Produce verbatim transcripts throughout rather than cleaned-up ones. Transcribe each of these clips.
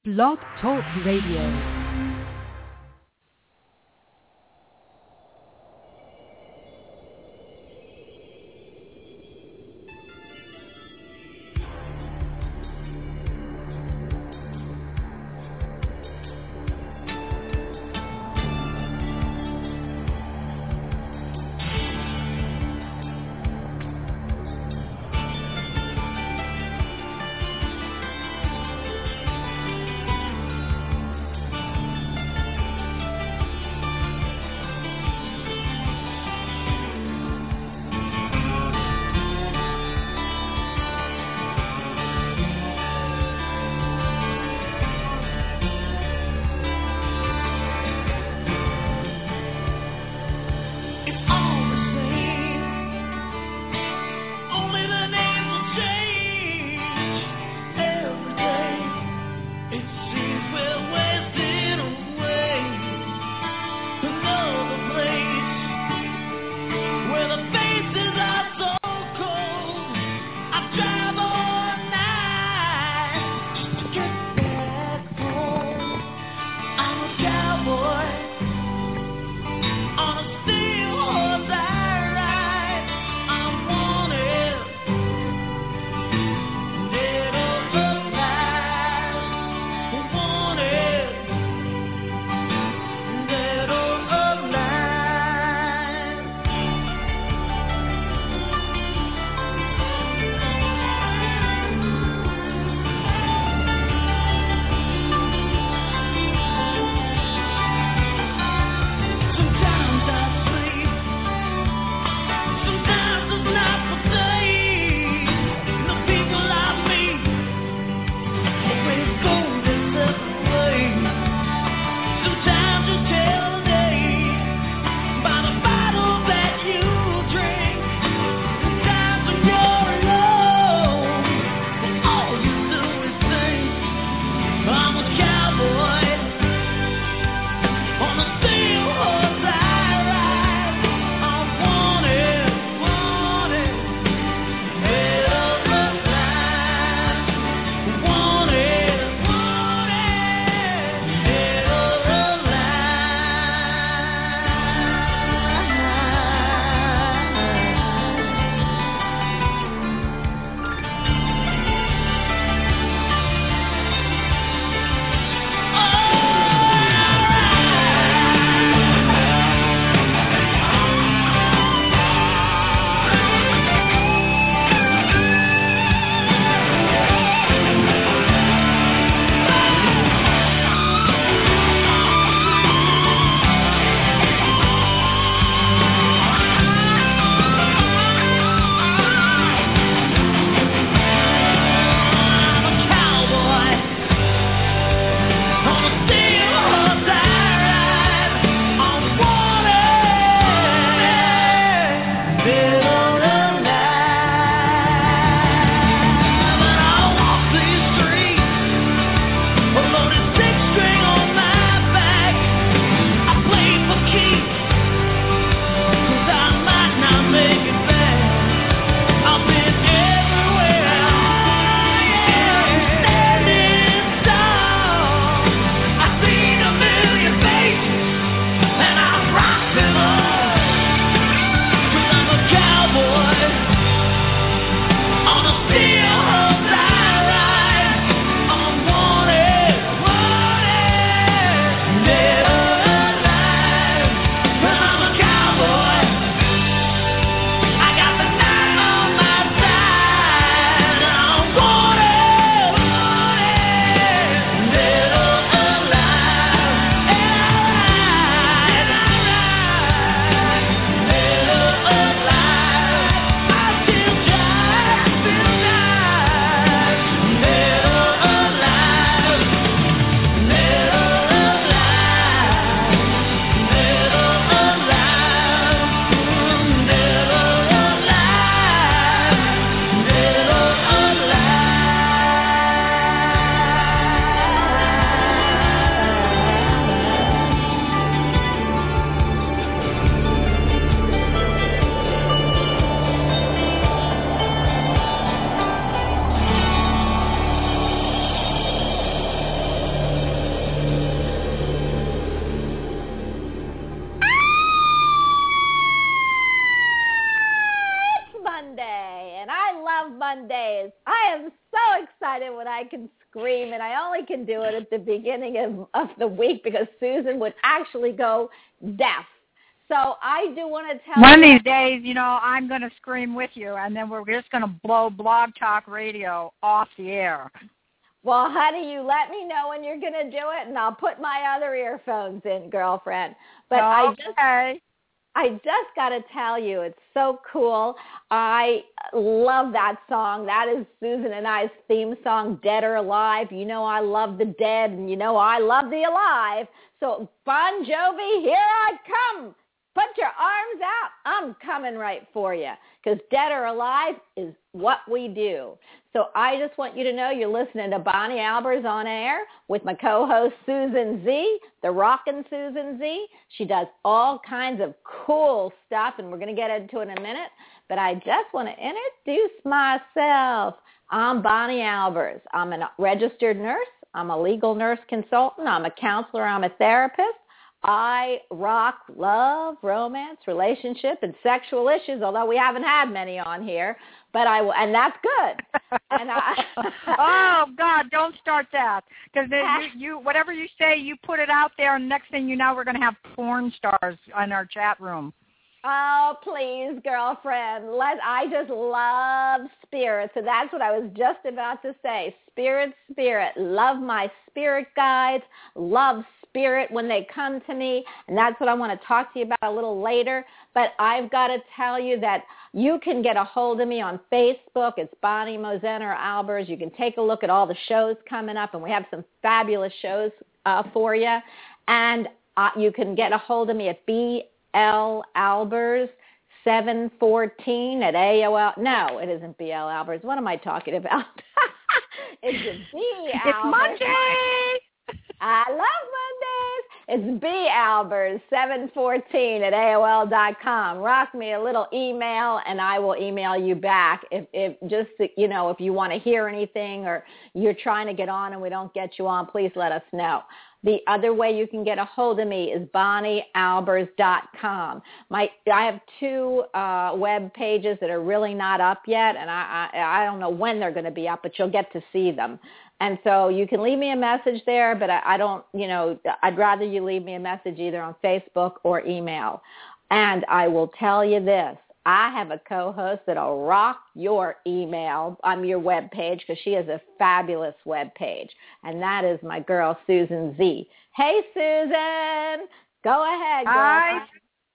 Blog Talk Radio. One when I can scream, and I only can do it at the beginning of, of the week because Susan would actually go deaf. So I do want to tell One you. of these days, you know, I'm going to scream with you, and then we're just going to blow Blog Talk Radio off the air. Well, honey, you let me know when you're going to do it, and I'll put my other earphones in, girlfriend. But okay. I just, I just got to tell you, it's so cool. I love that song. That is Susan and I's theme song, Dead or Alive. You know I love the dead, and you know I love the alive. So, Bon Jovi, here I come. Put your arms out. I'm coming right for you because Dead or Alive is what we do. So I just want you to know you're listening to Bonnie Albers on air with my co-host Susan Z, the Rockin' Susan Z. She does all kinds of cool stuff, and we're going to get into it in a minute. But I just want to introduce myself. I'm Bonnie Albers. I'm a registered nurse. I'm a legal nurse consultant. I'm a counselor. I'm a therapist. I rock love, romance, relationship, and sexual issues, although we haven't had many on here, but I and that's good. And I, oh, God, don't start that. Because you, you, whatever you say, you put it out there, and next thing you know, we're going to have porn stars in our chat room. Oh, please, girlfriend. Let I just love spirit. So that's what I was just about to say. Spirit, spirit. Love my spirit guides. Love spirit when they come to me. And that's what I want to talk to you about a little later. But I've got to tell you that you can get a hold of me on Facebook. It's Bonnie Mozener Albers. You can take a look at all the shows coming up, and we have some fabulous shows uh, for you. And uh, you can get a hold of me at B L Albers seven fourteen at A O L. No, it isn't B L Albers. What am I talking about? It's a B Albers. It's Monday. I love Mondays. It's B Albers seven fourteen at A O L dot com. Rock me a little email, and I will email you back. If, if just, you know, if you want to hear anything or you're trying to get on and we don't get you on, please let us know. The other way you can get a hold of me is Bonnie Albers dot com. My, I have two uh, web pages that are really not up yet, and I, I, I don't know when they're going to be up, but you'll get to see them. And so you can leave me a message there, but I, I don't, you know, I'd rather you leave me a message either on Facebook or email. And I will tell you this. I have a co-host that'll rock your email on your web page because she has a fabulous web page, and that is my girl, Susan Z. Hey, Susan. Go ahead, girl. Hi.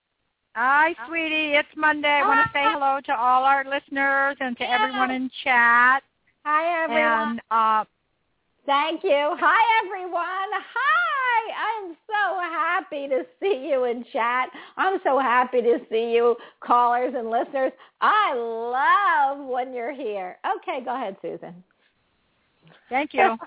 Hi, sweetie. It's Monday. I want to say hello to all our listeners and to yeah. everyone in chat. Hi, everyone. And, uh, thank you. Hi, everyone. Hi. I'm so happy to see you in chat. I'm so happy to see you, callers and listeners. I love when you're here. Okay, go ahead, Susan. Thank you.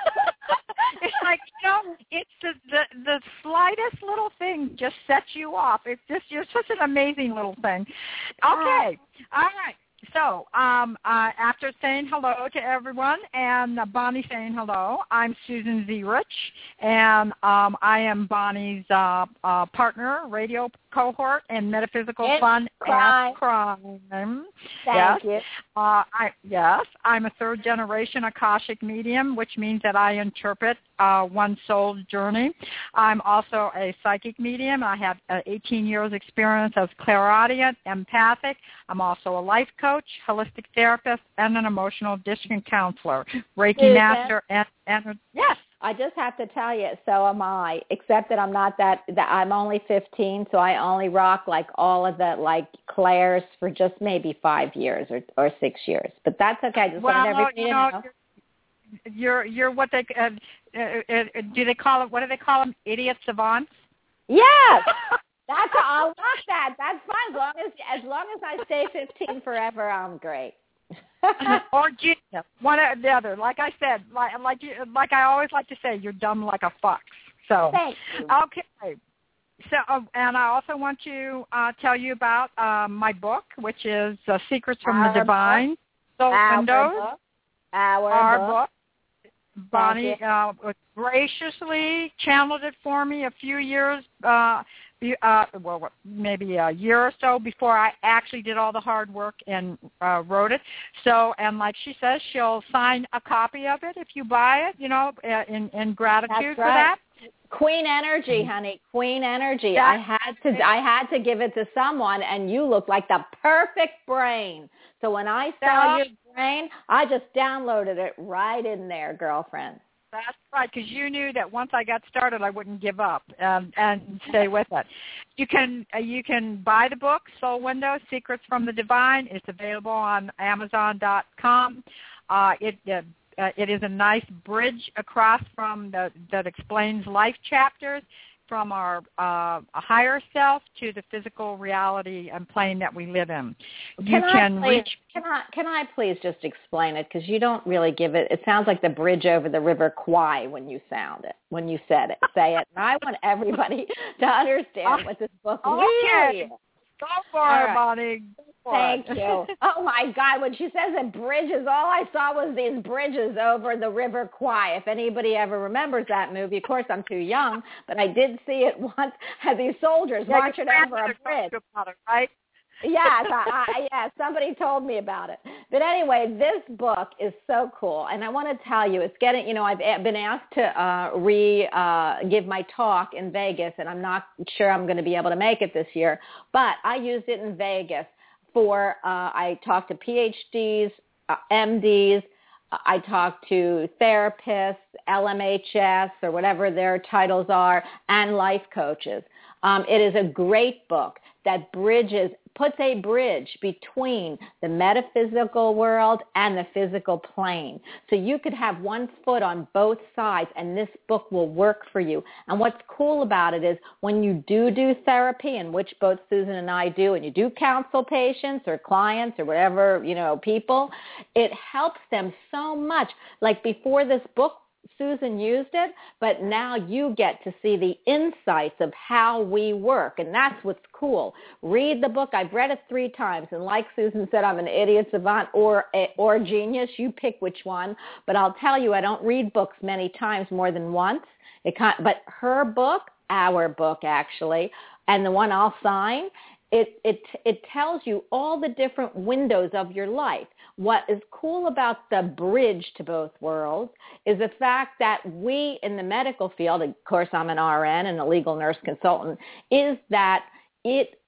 It's like, you know, it's the, the the slightest little thing just sets you off. It's just, you're such an amazing little thing. Okay. All right. So um, uh, after saying hello to everyone and uh, Bonnie saying hello, I'm Susan Z. Rich, and um, I am Bonnie's uh, uh, partner, radio cohort, and metaphysical it's fun crime. and crime. Thank yes. you. Uh, I, yes, I'm a third-generation Akashic medium, which means that I interpret uh, one soul's journey. I'm also a psychic medium. I have uh, eighteen years experience as clairaudient, empathic. I'm also a life coach, holistic therapist, and an emotional distress counselor, Reiki Susan, master, and, and yes. I just have to tell you, so am I, except that I'm not that, that I'm only fifteen, so I only rock like all of the like clairs for just maybe five years or, or six years. But that's okay. I just well, wanted everybody you to know. know. You're, you're what they, uh, uh, uh, do they call it, what do they call them, idiot savants? Yes. That's, I'll rock that. That's fine. As long as, as long as I stay fifteen forever, I'm great. Or genius, one or the other. Like I said, like like you, like I always like to say, you're dumb like a fox. So, thank you. Okay. So, uh, and I also want to uh, tell you about uh, my book, which is uh, Secrets from Our the Divine Soul Our Windows. Book. Our, Our book. book. Bonnie uh, graciously channeled it for me a few years uh, uh, well, maybe a year or so before I actually did all the hard work and uh, wrote it. So, and like she says, she'll sign a copy of it if you buy it, you know, in, in gratitude That's for right. that. Queen energy, honey. Queen energy. Yeah. I had to I had to give it to someone, and you look like the perfect brain. So when I saw Yeah. your brain, I just downloaded it right in there, girlfriend. That's right, because you knew that once I got started, I wouldn't give up um, and stay with it. You can uh, you can buy the book, Soul Window, Secrets from the Divine. It's available on Amazon dot com. Uh, it uh, uh, it is a nice bridge across from the that explains life chapters from our uh, higher self to the physical reality and plane that we live in. You Can, can I please, reach. Can I can I please just explain it, because you don't really give it. It sounds like the bridge over the River Kwai when you sound it when you said it. Say it. And I want everybody to understand what this book Okay. really is. Go for All it, right. Bonnie. Go for Thank it. you. Oh, my God. When she says it bridges, all I saw was these bridges over the River Kwai. If anybody ever remembers that movie, of course, I'm too young, but I did see it once as these soldiers Yeah, marching your over a grandmother bridge. talked about it, right? Yes, I, I, yes, somebody told me about it. But anyway, this book is so cool, and I want to tell you, it's getting, you know, I've been asked to uh, re uh, give my talk in Vegas, and I'm not sure I'm going to be able to make it this year, but I used it in Vegas for, uh, I talked to P H Ds, uh, M Ds, I talked to therapists, L M H S, or whatever their titles are, and life coaches. Um, it is a great book that bridges, puts a bridge between the metaphysical world and the physical plane. So you could have one foot on both sides, and this book will work for you. And what's cool about it is when you do do therapy, and which both Susan and I do, and you do counsel patients or clients or whatever, you know, people, it helps them so much. Like before this book, Susan used it, but now you get to see the insights of how we work, and that's what's cool. Read the book. I've read it three times, and like Susan said, I'm an idiot savant or or genius. You pick which one, but I'll tell you, I don't read books many times more than once. It can't, but her book, our book actually, and the one I'll sign, It, it it tells you all the different windows of your life. What is cool about the bridge to both worlds is the fact that we in the medical field, of course I'm an R N and a legal nurse consultant, is that it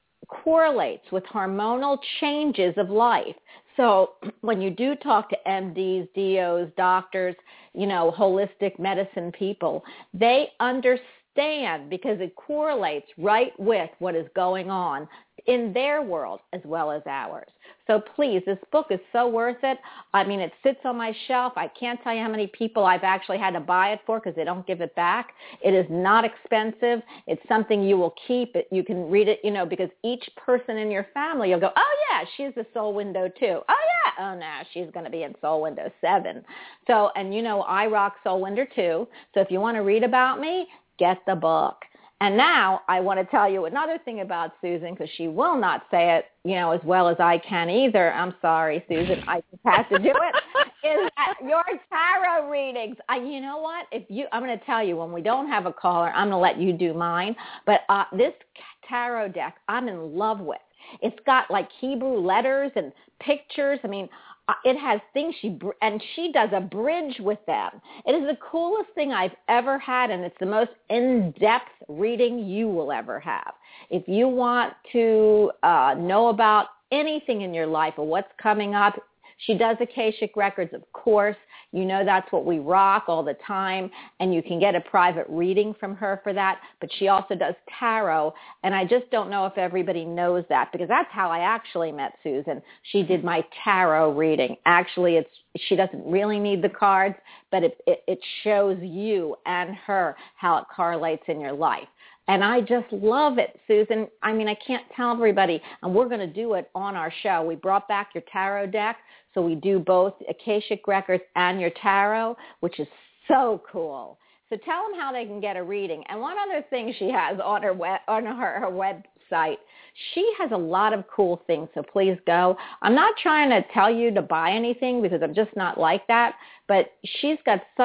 correlates with hormonal changes of life. So when you do talk to M Ds, D Os, doctors, you know, holistic medicine people, they understand because it correlates right with what is going on in their world as well as ours. So please, this book is so worth it. I mean, it sits on my shelf. I can't tell you how many people I've actually had to buy it for because they don't give it back. It is not expensive. It's something you will keep. It, you can read it, you know, because each person in your family, you'll go, oh, yeah, she's a Soul Window too. Oh, yeah. Oh, no, she's going to be in Soul Window seven. So, and you know, I rock Soul Window too. So if you want to read about me, get the book. And now I want to tell you another thing about Susan, because she will not say it, you know, as well as I can either. I'm sorry, Susan. I just have to do it. Is that your tarot readings? I, you know what? If you, I'm going to tell you, when we don't have a caller, I'm going to let you do mine. But uh, this tarot deck, I'm in love with. It's got like Hebrew letters and pictures. I mean, it has things she, and she does a bridge with them. It is the coolest thing I've ever had, and it's the most in-depth reading you will ever have. If you want to uh, know about anything in your life or what's coming up, she does Akashic Records, of course. You know that's what we rock all the time, and you can get a private reading from her for that. But she also does tarot, and I just don't know if everybody knows that, because that's how I actually met Susan. She did my tarot reading. Actually, it's she doesn't really need the cards, but it, it, it shows you and her how it correlates in your life. And I just love it, Susan. I mean, I can't tell everybody, and we're going to do it on our show. We brought back your tarot deck, so we do both Akashic Records and your tarot, which is so cool. So tell them how they can get a reading. And one other thing she has on her web, on her, her website, she has a lot of cool things, so please go. I'm not trying to tell you to buy anything because I'm just not like that, but she's got such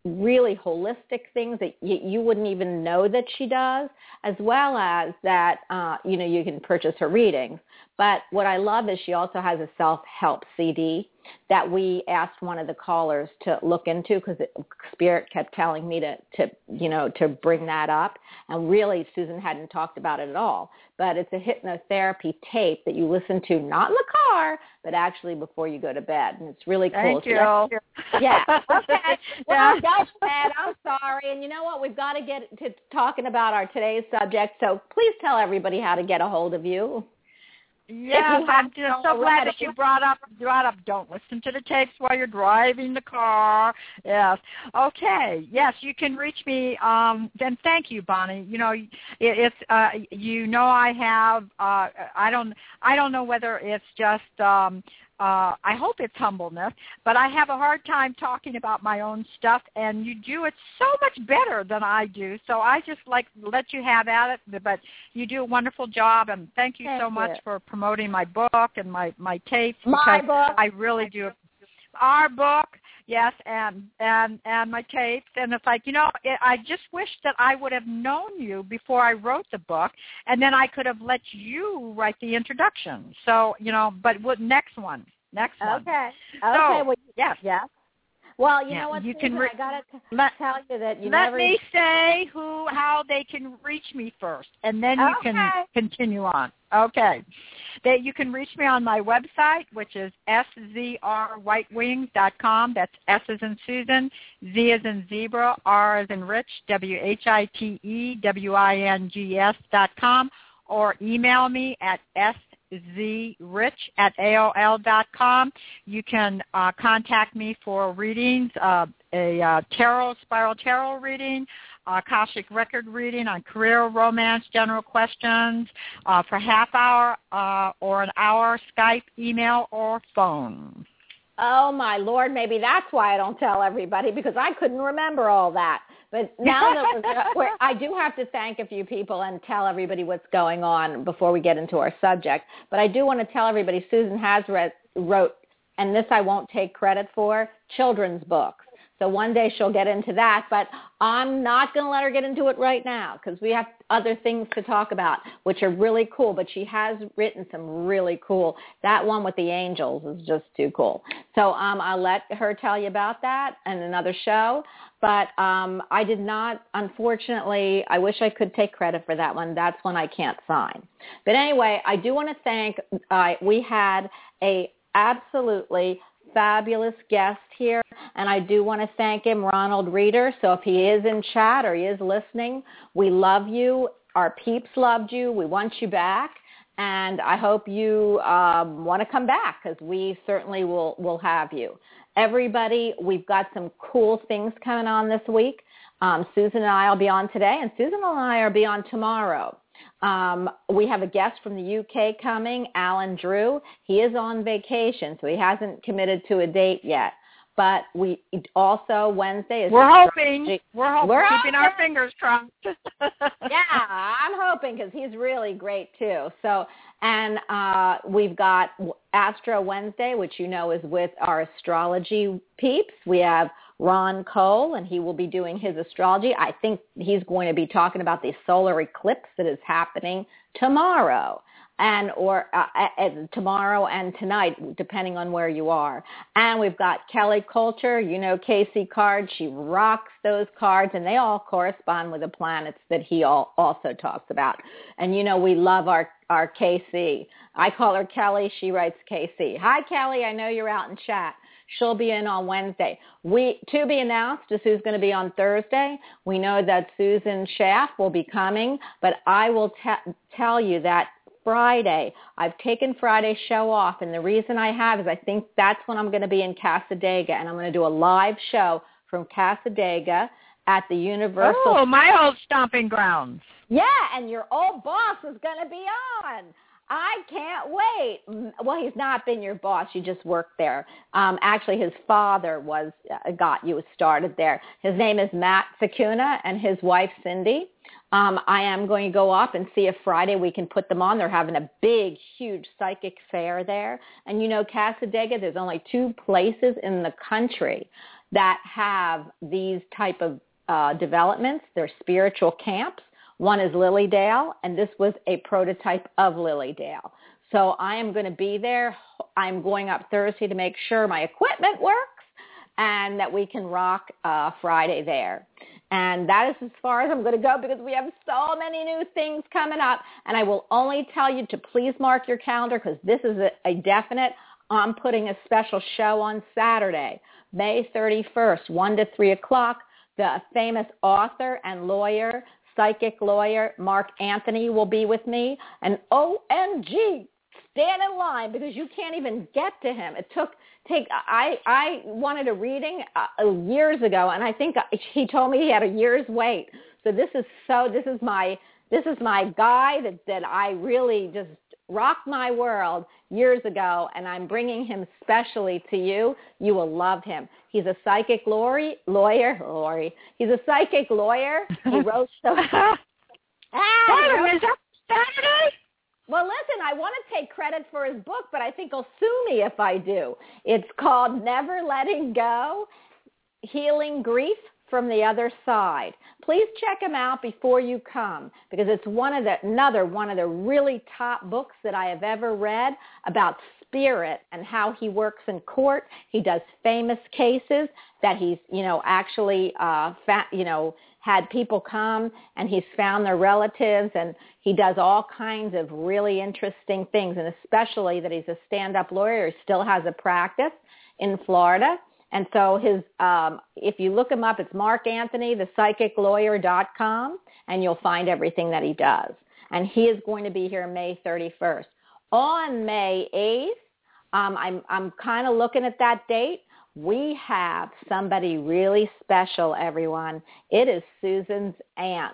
really holistic things that you, you wouldn't even know that she does, as well as that, uh, you know, you can purchase her readings. But what I love is she also has a self-help C D that we asked one of the callers to look into, because Spirit kept telling me to, to, you know, to bring that up. And really, Susan hadn't talked about it at all. But it's a hypnotherapy tape that you listen to, not in the car, but actually before you go to bed. And it's really cool. Thank you. So yeah. Okay. Well, Yeah. go ahead. I'm sorry. And you know what? We've got to get to talking about our today's subject. So please tell everybody how to get a hold of you. Yes, I'm just so glad that you brought up brought up don't listen to the tapes while you're driving the car. Yes. Okay. Yes, you can reach me. Um, then thank you, Bonnie. You know, it, it's uh, you know I have uh, I don't I don't know whether it's just um, uh, I hope it's humbleness, but I have a hard time talking about my own stuff, and you do it so much better than I do. So I just like let you have at it, but you do a wonderful job, and thank you thank so much you. for promoting my book and my, my tapes. My book. I really do. Our book, yes, and, and, and my tapes. And it's like, you know, it, I just wish that I would have known you before I wrote the book, and then I could have let you write the introduction. So, you know, but what next one? Next one. Okay. So, okay. Well, yes. Yes. Well, you Yeah, know what, you Susan, can re- I got to let, tell you that you let never... me say who, how they can reach me first, and then you okay. can continue on. Okay. They, you can reach me on my website, which is s z r white wings dot com. That's S as in Susan, Z as in zebra, R as in Rich, W H I T E W I N G S dot com, or email me at s zrich at A O L dot com. You can uh, contact me for readings, uh, a uh, tarot, spiral tarot reading, uh, Akashic record reading on career, romance, general questions uh, for half hour uh, or an hour, Skype, email, or phone. Oh, my Lord, maybe that's why I don't tell everybody, because I couldn't remember all that. But now that we're, I do have to thank a few people and tell everybody what's going on before we get into our subject. But I do want to tell everybody Susan has read, wrote, and this I won't take credit for, children's books. So one day she'll get into that, but I'm not going to let her get into it right now because we have other things to talk about, which are really cool. But she has written some really cool. That one with the angels is just too cool. So um, I'll let her tell you about that in another show. But um, I did not, unfortunately, I wish I could take credit for that one. That's one I can't sign. But anyway, I do want to thank, uh, we had a absolutely fabulous guest here, and I do want to thank him, Ronald Reeder. So if he is in chat or he is listening, we love you. Our peeps loved you. We want you back, and I hope you um, want to come back because we certainly will, will have you. Everybody, we've got some cool things coming on this week. Um, Susan and I will be on today, and Susan and I will be on tomorrow. Um, we have a guest from the U K coming, Alan Drew. He is on vacation, so he hasn't committed to a date yet. But we also, Wednesday is... We're hoping. We're hoping. We're keeping hoping. our fingers crossed. Yeah, I'm hoping because he's really great too. So, and uh, we've got Astro Wednesday, which you know is with our astrology peeps. We have Ron Cole, and he will be doing his astrology. I think he's going to be talking about the solar eclipse that is happening tomorrow. And or uh, uh, tomorrow and tonight, depending on where you are. And we've got Kelly Coulter, you know Casey cards. She rocks those cards, and they all correspond with the planets that he all, also talks about. And you know we love our, our K C. I call her Kelly. She writes K C. Hi, Kelly. I know you're out in chat. She'll be in on Wednesday. We to be announced is who's going to be on Thursday. We know that Susan Schaff will be coming, but I will te- tell you that Friday. I've taken Friday's show off, and the reason I have is I think that's when I'm going to be in Cassadaga, and I'm going to do a live show from Cassadaga at the Universal. Oh, my old stomping grounds. Yeah, and your old boss is going to be on. I can't wait. Well, he's not been your boss. You just worked there. Um, actually, his father was uh, got you started there. His name is Matt Sakuna, and his wife, Cindy. Um, I am going to go up and see if Friday we can put them on. They're having a big, huge psychic fair there. And, you know, Cassadaga, there's only two places in the country that have these type of uh, developments. They're spiritual camps. One is Lilydale, and this was a prototype of Lilydale. So I am going to be there. I'm going up Thursday to make sure my equipment works and that we can rock uh, Friday there. And that is as far as I'm going to go because we have so many new things coming up. And I will only tell you to please mark your calendar because this is a, a definite. I'm putting a special show on Saturday, May thirty-first, one to three o'clock. The famous author and lawyer, psychic lawyer, Mark Anthony will be with me. And O M G, stand in line because you can't even get to him. It took take I I wanted a reading uh, years ago, and I think he told me he had a year's wait. So this is so this is my this is my guy that that I really just rocked my world years ago, and I'm bringing him specially to you. You will love him. He's a psychic lawyer. Lawyer, Lori. He's a psychic lawyer. He wrote so. ah, Saturday, is that Saturday? Well, listen, I want to take credit for his book, but I think he'll sue me if I do. It's called Never Letting Go, Healing Grief from the Other Side. Please check him out before you come because it's one of the, another one of the really top books that I have ever read about spirit and how he works in court. He does famous cases that he's, you know, actually, uh, fa- you know, had people come and he's found their relatives, and he does all kinds of really interesting things, and especially that he's a stand-up lawyer. He still has a practice in Florida. And so his, um, if you look him up, it's Mark Anthony, the psychic lawyer dot com, and you'll find everything that he does. And he is going to be here May thirty-first. On May eighth, um, I'm, I'm kind of looking at that date. We have somebody really special, everyone. It is Susan's aunt,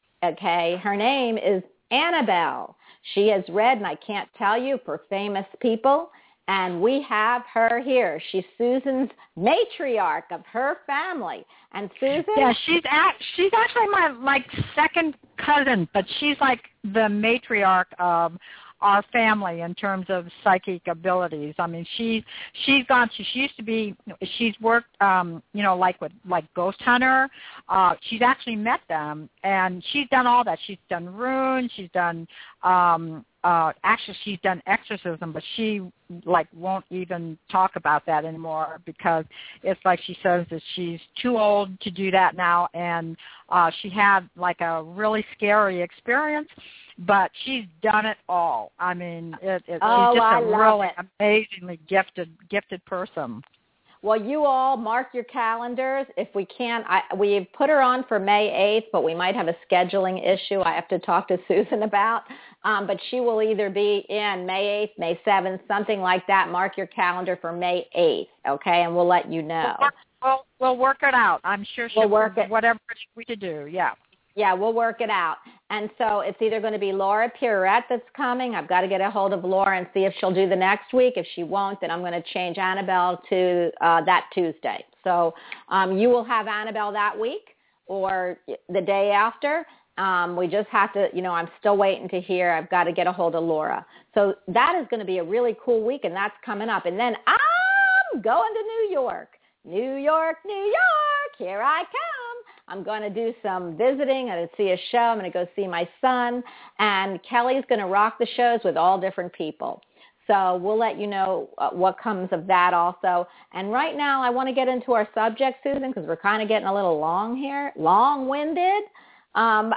okay? Her name is Annabelle. She has read, and I can't tell you, for famous people, and we have her here. She's Susan's matriarch of her family. And Susan? Yeah, she's act, she's actually my, like, second cousin, but she's like the matriarch of our family in terms of psychic abilities. I mean, she's she's gone. She, she used to be. She's worked, um, you know, like with like Ghost Hunter. Uh, she's actually met them, and she's done all that. She's done runes. She's done. Um, uh, actually, she's done exorcism, but she like won't even talk about that anymore because it's like she says that she's too old to do that now, and uh, she had like a really scary experience. But she's done it all. I mean, it, it, oh, she's just I a love really it. amazingly gifted, gifted person. Well, you all mark your calendars. If we can, I, we've put her on for May eighth, but we might have a scheduling issue I have to talk to Susan about. Um, but she will either be in May eighth, May seventh, something like that. Mark your calendar for May eighth, okay? And we'll let you know. We'll, we'll, we'll work it out. I'm sure she'll we'll work it. Whatever we could do, yeah. Yeah, we'll work it out. And so it's either going to be Laura Pierrette that's coming. I've got to get a hold of Laura and see if she'll do the next week. If she won't, then I'm going to change Annabelle to uh, that Tuesday. So um, you will have Annabelle that week or the day after. Um, we just have to, you know, I'm still waiting to hear. I've got to get a hold of Laura. So that is going to be a really cool week, and that's coming up. And then I'm going to New York. New York, New York, here I come. I'm going to do some visiting. I'm going to see a show. I'm going to go see my son. And Kelly's going to rock the shows with all different people. So we'll let you know uh, what comes of that also. And right now I want to get into our subject, Susan, because we're kind of getting a little long here, long-winded. Um,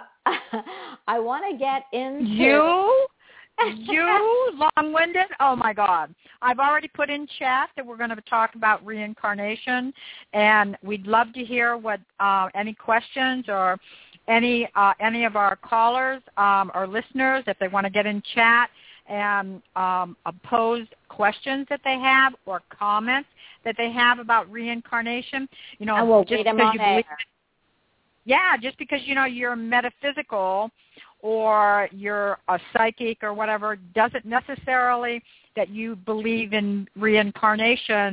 I want to get into... You? You long-winded? Oh, my God. I've already put in chat that we're going to talk about reincarnation, and we'd love to hear what uh, any questions or any uh, any of our callers um, or listeners, if they want to get in chat and um, pose questions that they have or comments that they have about reincarnation. You know, and we'll just read them because on you believe air. Yeah, just because, you know, you're metaphysical or you're a psychic or whatever doesn't necessarily that you believe in reincarnation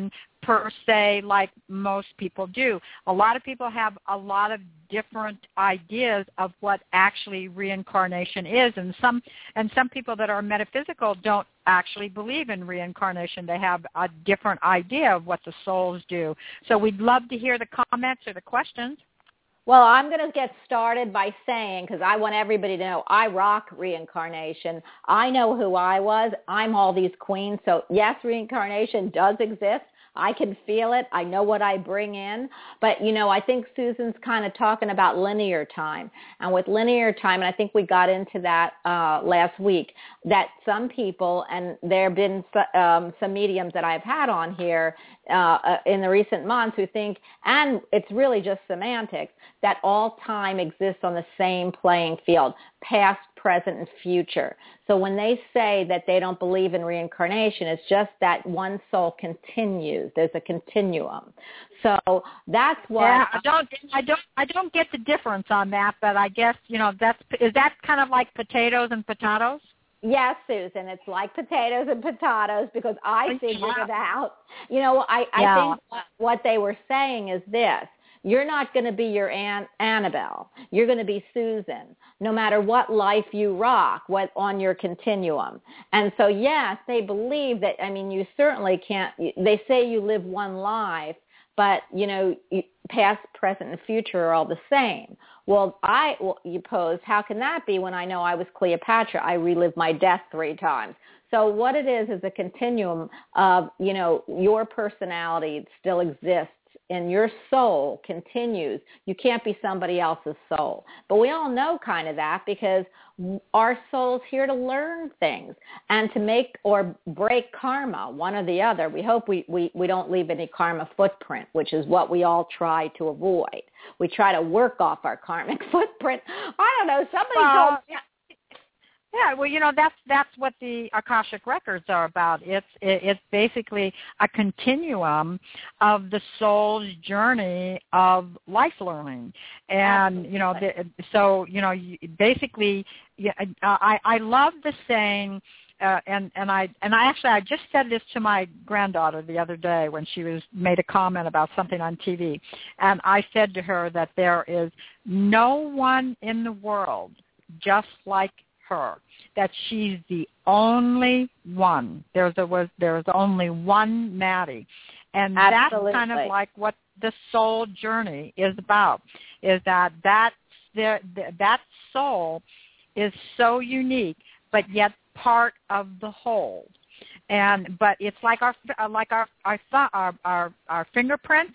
per se like most people do. A lot of people have a lot of different ideas of what actually reincarnation is, and some and some people that are metaphysical don't actually believe in reincarnation. They have a different idea of what the souls do. So we'd love to hear the comments or the questions. Well, I'm going to get started by saying, because I want everybody to know, I rock reincarnation. I know who I was. I'm all these queens. So yes, reincarnation does exist. I can feel it. I know what I bring in. But, you know, I think Susan's kind of talking about linear time. And with linear time, and I think we got into that uh, last week, that some people, and there have been um, some mediums that I've had on here uh, in the recent months who think, and it's really just semantics, that all time exists on the same playing field, past, present, and future. So when they say that they don't believe in reincarnation, it's just that one soul continues. There's a continuum. So that's what yeah, I don't I don't I don't get the difference on that, but I guess, you know, that's is that kind of like potatoes and potatoes? Yes, Susan, it's like potatoes and potatoes because I figured it out. You know, I, I yeah. think what, what they were saying is this. You're not going to be your Aunt Annabelle. You're going to be Susan, no matter what life you rock, what on your continuum. And so, yes, they believe that, I mean, you certainly can't, they say you live one life, but, you know, past, present, and future are all the same. Well, I, well, you pose, how can that be when I know I was Cleopatra? I relived my death three times. So what it is is a continuum of, you know, your personality still exists and your soul continues. You can't be somebody else's soul. But we all know kind of that because our soul's here to learn things and to make or break karma, one or the other. We hope we, we, we don't leave any karma footprint, which is what we all try to avoid. We try to work off our karmic footprint. I don't know. Somebody well, told me. Yeah, well, you know, that's that's what the Akashic Records are about. It's it, it's basically a continuum of the soul's journey of life learning, and you know, the, so you know, basically, yeah, I I love the saying. Uh, and and I and I actually I just said this to my granddaughter the other day when she was made a comment about something on T V, and I said to her that there is no one in the world just like her, that she's the only one. There's a, was there's only one Maddie, and Absolutely. That's kind of like what the soul journey is about. Is that that the, that soul is so unique, but yet part of the whole. And but it's like our like our our our our, our fingerprints.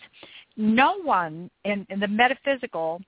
No one in, in the metaphysical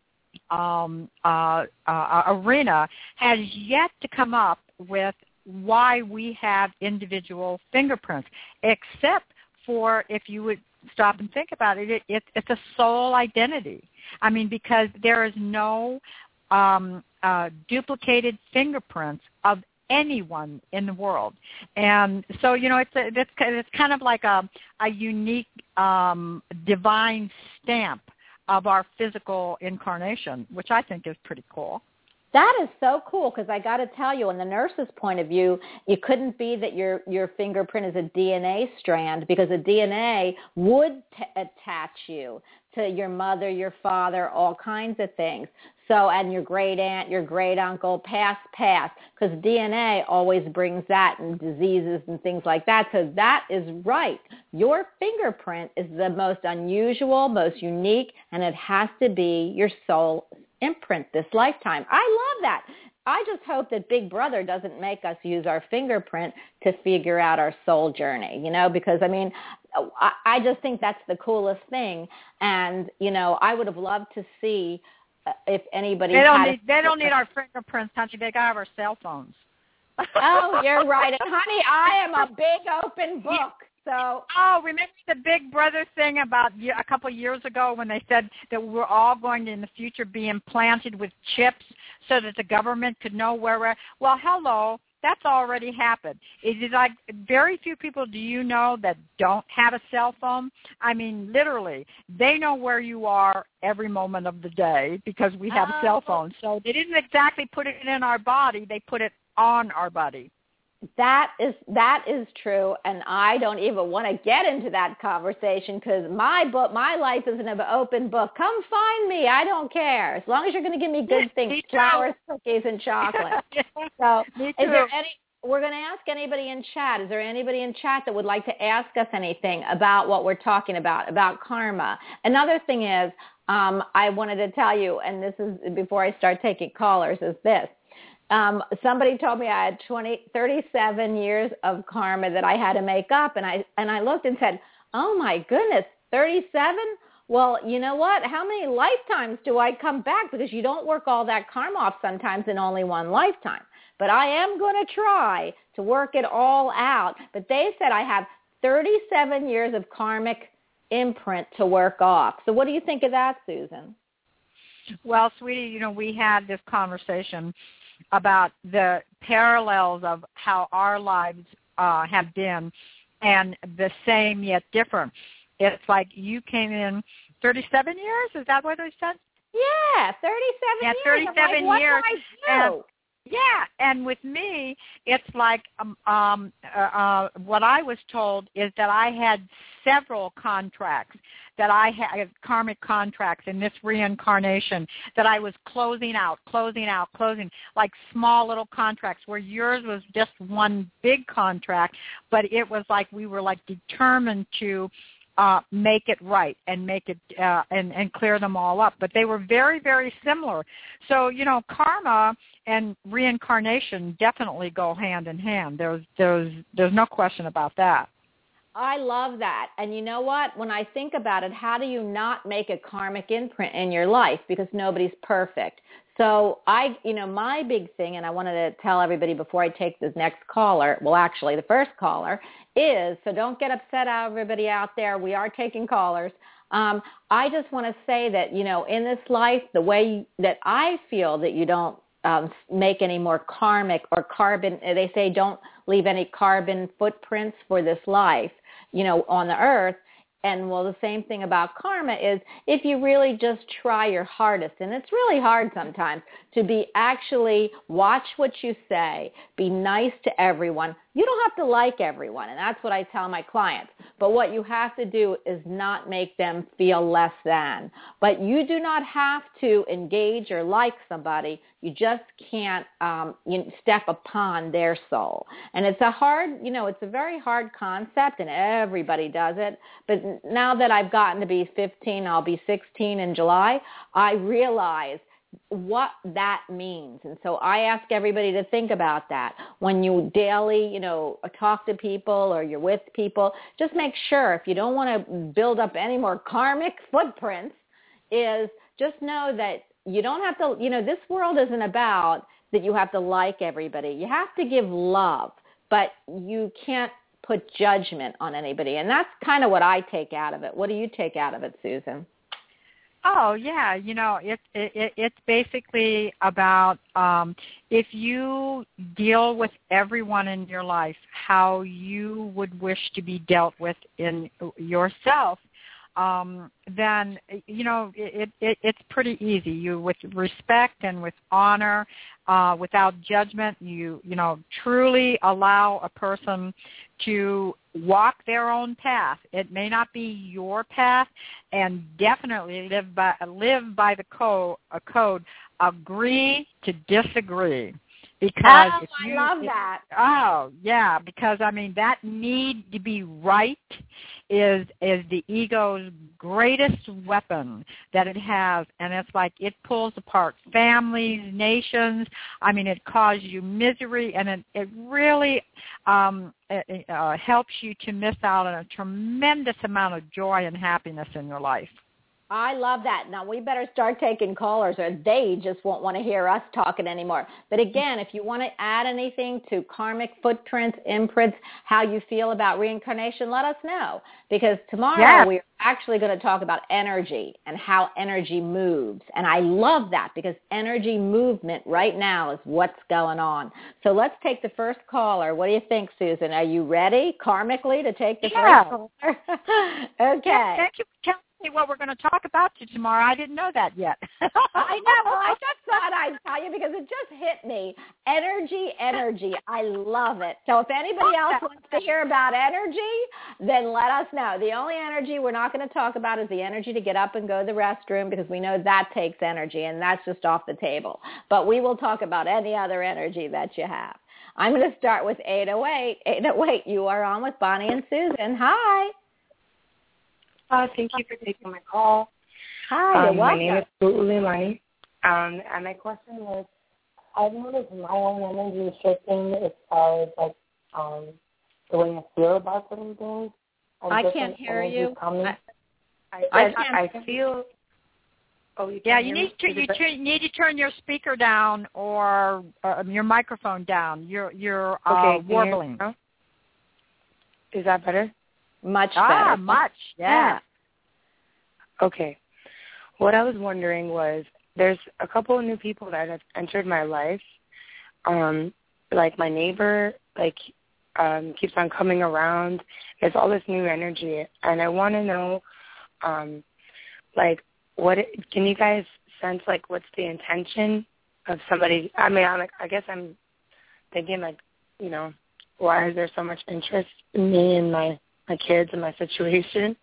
Um, uh, uh, arena has yet to come up with why we have individual fingerprints, except for if you would stop and think about it, it, it it's a soul identity. I mean, because there is no um, uh, duplicated fingerprints of anyone in the world, and so you know it's a, it's it's kind of like a a unique um, divine stamp of our physical incarnation, which I think is pretty cool. That is so cool because I got to tell you, in the nurse's point of view, it couldn't be that your, your fingerprint is a D N A strand because a D N A would t- attach you to your mother, your father, all kinds of things. So, and your great aunt, your great uncle, past, past, because D N A always brings that and diseases and things like that. So that is right. Your fingerprint is the most unusual, most unique, and it has to be your soul imprint this lifetime. I love that. I just hope that Big Brother doesn't make us use our fingerprint to figure out our soul journey, you know, because, I mean, I, I just think that's the coolest thing. And, you know, I would have loved to see uh, if anybody they don't had need a, they don't need our fingerprints, honey. They got our cell phones. Oh, you're right. And, honey, I am a big open book. So, oh, remember the Big Brother thing about a couple of years ago when they said that we're all going to, in the future, be implanted with chips so that the government could know where we're. Well, hello, that's already happened. It is like very few people do you know that don't have a cell phone? I mean, literally, they know where you are every moment of the day because we have oh. cell phones. So they didn't exactly put it in our body; they put it on our body. That is that is true, and I don't even want to get into that conversation because my book, my life is an open book. Come find me. I don't care as long as you're going to give me good things, flowers, cookies, and chocolate. So, is there any? We're going to ask anybody in chat. Is there anybody in chat that would like to ask us anything about what we're talking about, about karma? Another thing is, um, I wanted to tell you, and this is before I start taking callers, is this. Um, somebody told me I had twenty, thirty-seven years of karma that I had to make up, and I and I looked and said, oh my goodness, thirty-seven? Well, you know what? How many lifetimes do I come back? Because you don't work all that karma off sometimes in only one lifetime. But I am going to try to work it all out. But they said I have thirty-seven years of karmic imprint to work off. So what do you think of that, Susan? Well, sweetie, you know, we had this conversation about the parallels of how our lives uh, have been and the same yet different. It's like you came in thirty-seven years? Is that what I said? Yeah, thirty-seven yeah, years. thirty-seven like, years. What do I do? And, yeah, and with me, it's like um, um, uh, uh, what I was told is that I had several contracts, that I had karmic contracts in this reincarnation that I was closing out, closing out, closing, like small little contracts where yours was just one big contract, but it was like we were like determined to Uh, make it right and make it uh, and, and clear them all up. But they were very, very similar. So, you know, karma and reincarnation definitely go hand in hand. There's there's there's no question about that. I love that. And you know what? When I think about it, how do you not make a karmic imprint in your life? Because nobody's perfect. So I, you know, my big thing, and I wanted to tell everybody before I take this next caller, well, actually the first caller, is, so don't get upset, everybody out there. We are taking callers. Um, I just want to say that, you know, in this life, the way that I feel that you don't um, make any more karmic or carbon, they say don't leave any carbon footprints for this life, you know, on the earth. And, well, the same thing about karma is if you really just try your hardest, and it's really hard sometimes, to be actually watch what you say, be nice to everyone. You don't have to like everyone, and that's what I tell my clients. But what you have to do is not make them feel less than. But you do not have to engage or like somebody. You just can't um, you step upon their soul. And it's a hard, you know, it's a very hard concept, and everybody does it. But now that I've gotten to be fifteen, I'll be sixteen in July, I realize what that means. And so I ask everybody to think about that. When you daily, you know, talk to people or you're with people, just make sure, if you don't want to build up any more karmic footprints, is just know that you don't have to, you know, this world isn't about that you have to like everybody. You have to give love, but you can't put judgment on anybody. And that's kind of what I take out of it. What do you take out of it, Susan? Oh, yeah. You know, it, it, it's basically about um, if you deal with everyone in your life how you would wish to be dealt with in yourself, um, then, you know, it, it, it's pretty easy. You, with respect and with honor, uh, without judgment, you, you know, truly allow a person to walk their own path. It may not be your path, and definitely live by, live by the code, a code, agree to disagree. Because oh, if you, I love that. Oh, yeah, because, I mean, that need to be right is is the ego's greatest weapon that it has, and it's like it pulls apart families, nations. I mean, it causes you misery, and it, it really um, it, uh, helps you to miss out on a tremendous amount of joy and happiness in your life. I love that. Now, we better start taking callers or they just won't want to hear us talking anymore. But again, if you want to add anything to karmic footprints, imprints, how you feel about reincarnation, let us know. Because tomorrow yeah. we're actually going to talk about energy and how energy moves. And I love that because energy movement right now is what's going on. So let's take the first caller. What do you think, Susan? Are you ready karmically to take the yeah. first caller? Okay. Yeah, thank you for telling me what we're going to talk about to tomorrow. I didn't know that yet. I know. Well, I just thought I'd tell you because it just hit me. Energy, energy. I love it. So if anybody else wants to hear about energy, then let us know. The only energy we're not going to talk about is the energy to get up and go to the restroom, because we know that takes energy, and that's just off the table. But we will talk about any other energy that you have. I'm going to start with eight oh eight. eight oh eight, you are on with Bonnie and Susan. Hi. Uh, thank you for taking my call. Hi, um, you're my name is welcome. Ulilani. Um, and my question is, I've noticed my own energy is shifting as far as like um, the way I feel about certain things. And I can't hear you. Coming. I, I, I, I, can't. I feel. Oh, you Yeah, can't you hear need to me? you tr- need to turn your speaker down or uh, your microphone down. You're you're uh, okay, can you hear me warbling. now? Is that better? Much Ah, better. much. Yeah. Okay. What I was wondering was, there's a couple of new people that have entered my life. Um, like my neighbor, like um, keeps on coming around. There's all this new energy, and I want to know, um, like, what it, can you guys sense? Like, what's the intention of somebody? I mean, I'm like, I guess I'm thinking, like, you know, why is there so much interest in me and my my kids and my situation?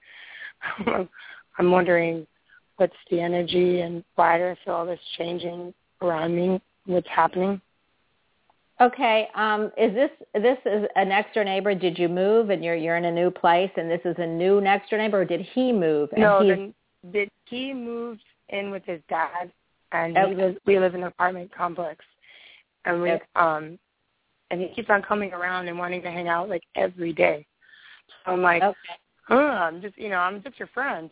I'm wondering what's the energy and why do I feel all this changing around me? What's happening? Okay. Um, is this this is a next door neighbor? Did you move and you're you're in a new place, and this is a new next door neighbor, or did he move? And no, he's... then did he moved in with his dad, and okay. he lives, we live in an apartment complex, and we okay. um, and he keeps on coming around and wanting to hang out like every day. So I'm like. Okay. Oh, I'm just, you know, I'm just your friend.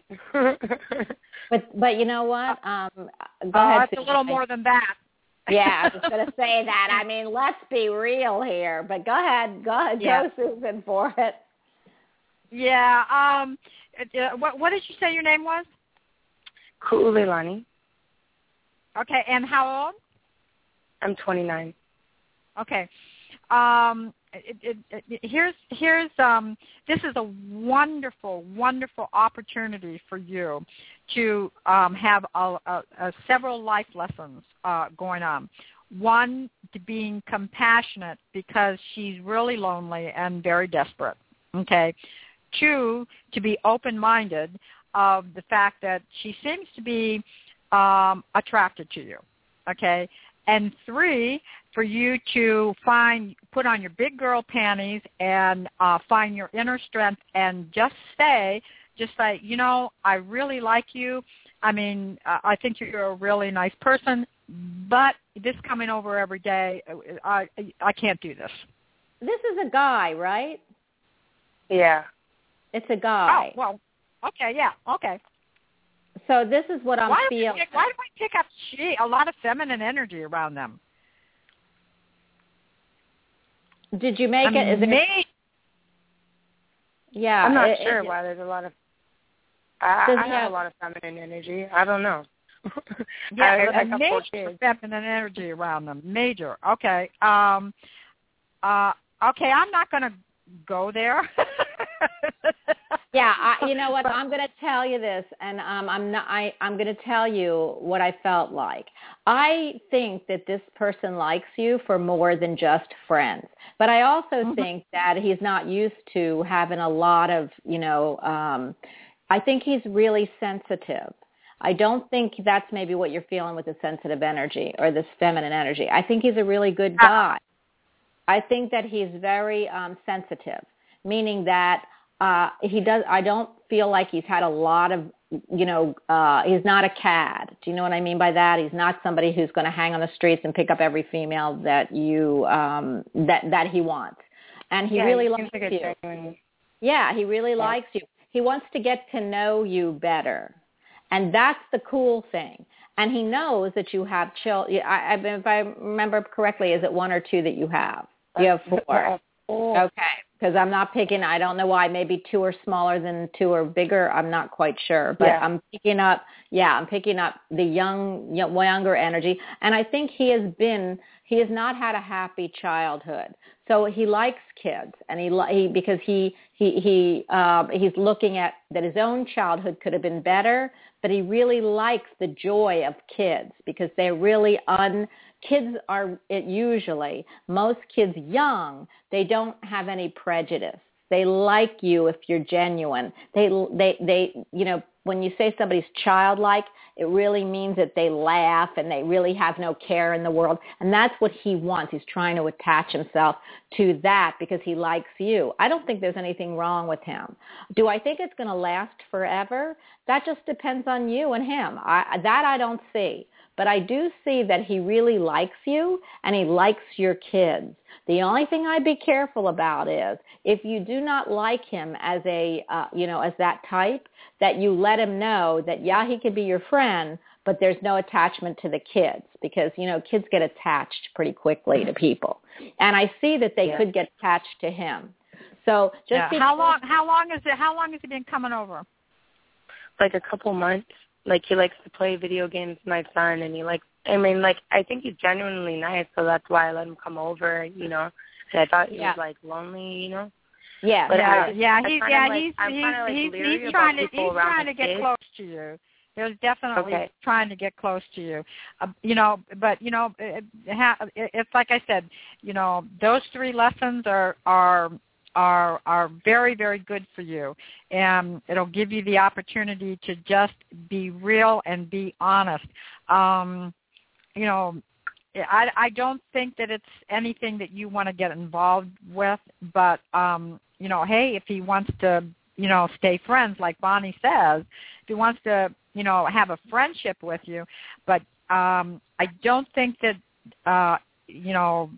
but but you know what? Um, go Oh, ahead. it's a little more than that. Yeah, I was going to say that. I mean, let's be real here. But go ahead, go ahead, Yeah. go Susan for it. Yeah. Um. Uh, what What did you say your name was? Ku'ulilani. Okay. And how old? I'm twenty-nine. Okay. Um. It, it, it, here's here's um. This is a wonderful, wonderful opportunity for you to um, have a, a, a several life lessons uh, going on. One, to being compassionate because she's really lonely and very desperate. Okay. Two, to be open-minded of the fact that she seems to be um, attracted to you. Okay. And three, for you to find, put on your big girl panties and uh, find your inner strength and just say, just like, you know, I really like you. I mean, I think you're a really nice person, but this coming over every day, I I can't do this. This is a guy, right? Yeah. It's a guy. Oh, well, okay, yeah, okay. So this is what I'm why feeling. Do we, why do we pick up she, a lot of feminine energy around them? Did you make I it? Is mean, it? Yeah. I'm not it, sure it, why there's a lot of. I, Does I he have have- a lot of feminine energy. I don't know. Yeah, I, a I got four major kids. feminine energy around them. Major. Okay. Um. Uh. Okay. I'm not going to go there. Yeah, I, you know what? I'm going to tell you this, and um, I'm not. I, I'm going to tell you what I felt like. I think that this person likes you for more than just friends, but I also mm-hmm. think that he's not used to having a lot of, you know. Um, I think he's really sensitive. I don't think that's maybe what you're feeling with the sensitive energy or this feminine energy. I think he's a really good guy. I think that he's very um, sensitive, meaning that. Uh, he does. I don't feel like he's had a lot of, you know, uh, he's not a cad. Do you know what I mean by that? He's not somebody who's going to hang on the streets and pick up every female that you, um, that, that he wants. And he yeah, really he likes like you. Genuine... Yeah, he really yeah. likes you. He wants to get to know you better. And that's the cool thing. And he knows that you have children. I, I, if I remember correctly, is it one or two that you have? You have four. Oh. Okay, because I'm not picking, I don't know why, maybe two are smaller than two are bigger. I'm not quite sure. But yeah. I'm picking up, yeah, I'm picking up the young, young, younger energy. And I think he has been, he has not had a happy childhood. So he likes kids, and he, he because he he he uh, he's looking at that his own childhood could have been better, but he really likes the joy of kids because they're really un. Kids are it usually most kids young. They don't have any prejudice. They like you if you're genuine. They they they you know. When you say somebody's childlike, it really means that they laugh and they really have no care in the world. And that's what he wants. He's trying to attach himself to that because he likes you. I don't think there's anything wrong with him. Do I think it's going to last forever? That just depends on you and him. I, that I don't see. But I do see that he really likes you and he likes your kids. The only thing I'd be careful about is if you do not like him as a, uh, you know, as that type, that you let him know that, yeah, he could be your friend, but there's no attachment to the kids because, you know, kids get attached pretty quickly to people. And I see that they yeah. could get attached to him. So just yeah. how long, how long is it, how long has he been coming over? Like a couple months. Like, he likes to play video games with my son, and he likes, I mean, like, I think he's genuinely nice, so that's why I let him come over, you know. And I thought he yeah. was, like, lonely, you know. Yeah, but yeah, I, yeah, I he's, yeah, like, he's, he's, like he's, he's trying to, he's trying to get kids. close to you. There's definitely okay. trying to get close to you, uh, you know. But you know, it, it, it's like I said, you know, those three lessons are are. are are very, very good for you. And it'll give you the opportunity to just be real and be honest. Um, you know, I, I don't think that it's anything that you want to get involved with, but, um, you know, hey, if he wants to, you know, stay friends, like Bonnie says, if he wants to, you know, have a friendship with you, but um, I don't think that, uh, you know,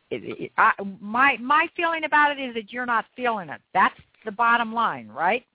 I, my my feeling about it is that you're not feeling it. That's the bottom line, right?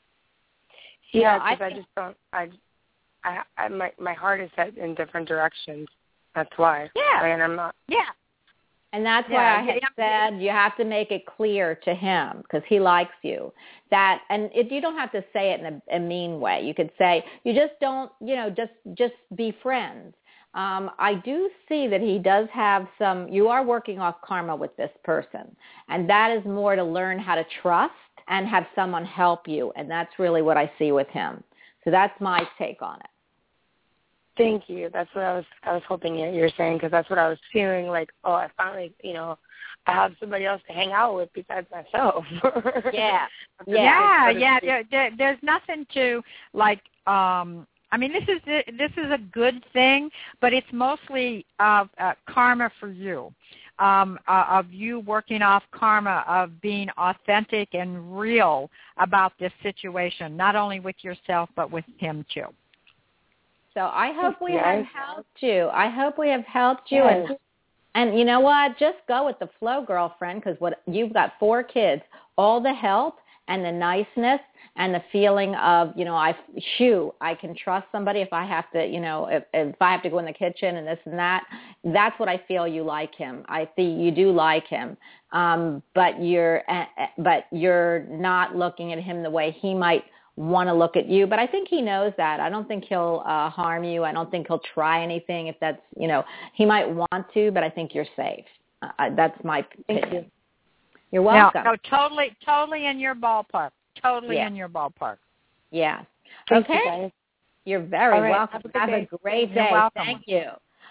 Yeah, because I, I just don't. I, I, I, my my heart is set in different directions. That's why. Yeah, and I'm not. Yeah, and that's yeah, why I had yeah. said you have to make it clear to him because he likes you. That and it, you don't have to say it in a, a mean way. You could say you just don't. You know, just just be friends. Um, I do see that he does have some, you are working off karma with this person, and that is more to learn how to trust and have someone help you, and that's really what I see with him. So that's my take on it. Thank you. That's what I was I was hoping you were saying, because that's what I was feeling like, oh, I finally, you know, I have somebody else to hang out with besides myself. yeah. Yeah, yeah. There, there, there's nothing to, like, um, I mean, this is a, this is a good thing, but it's mostly uh, uh, karma for you, um, uh, of you working off karma, of being authentic and real about this situation, not only with yourself but with him too. So I hope we yes. have helped you. I hope we have helped you, yes. and and you know what? Just go with the flow, girlfriend, because what you've got four kids, all the help and the niceness and the feeling of, you know, I, shoo, I can trust somebody if I have to, you know, if, if I have to go in the kitchen and this and that. That's what I feel you like him. I think you do like him, um, but you're, uh, but you're not looking at him the way he might want to look at you. But I think he knows that. I don't think he'll uh, harm you. I don't think he'll try anything if that's, you know, he might want to, but I think you're safe. Uh, that's my opinion. Thank you. You're welcome. No, no, totally, totally in your ballpark. Totally yeah. in your ballpark. Yeah. Thank okay. You guys. You're very right. welcome. Have a, Have a great day. You're welcome. Thank you.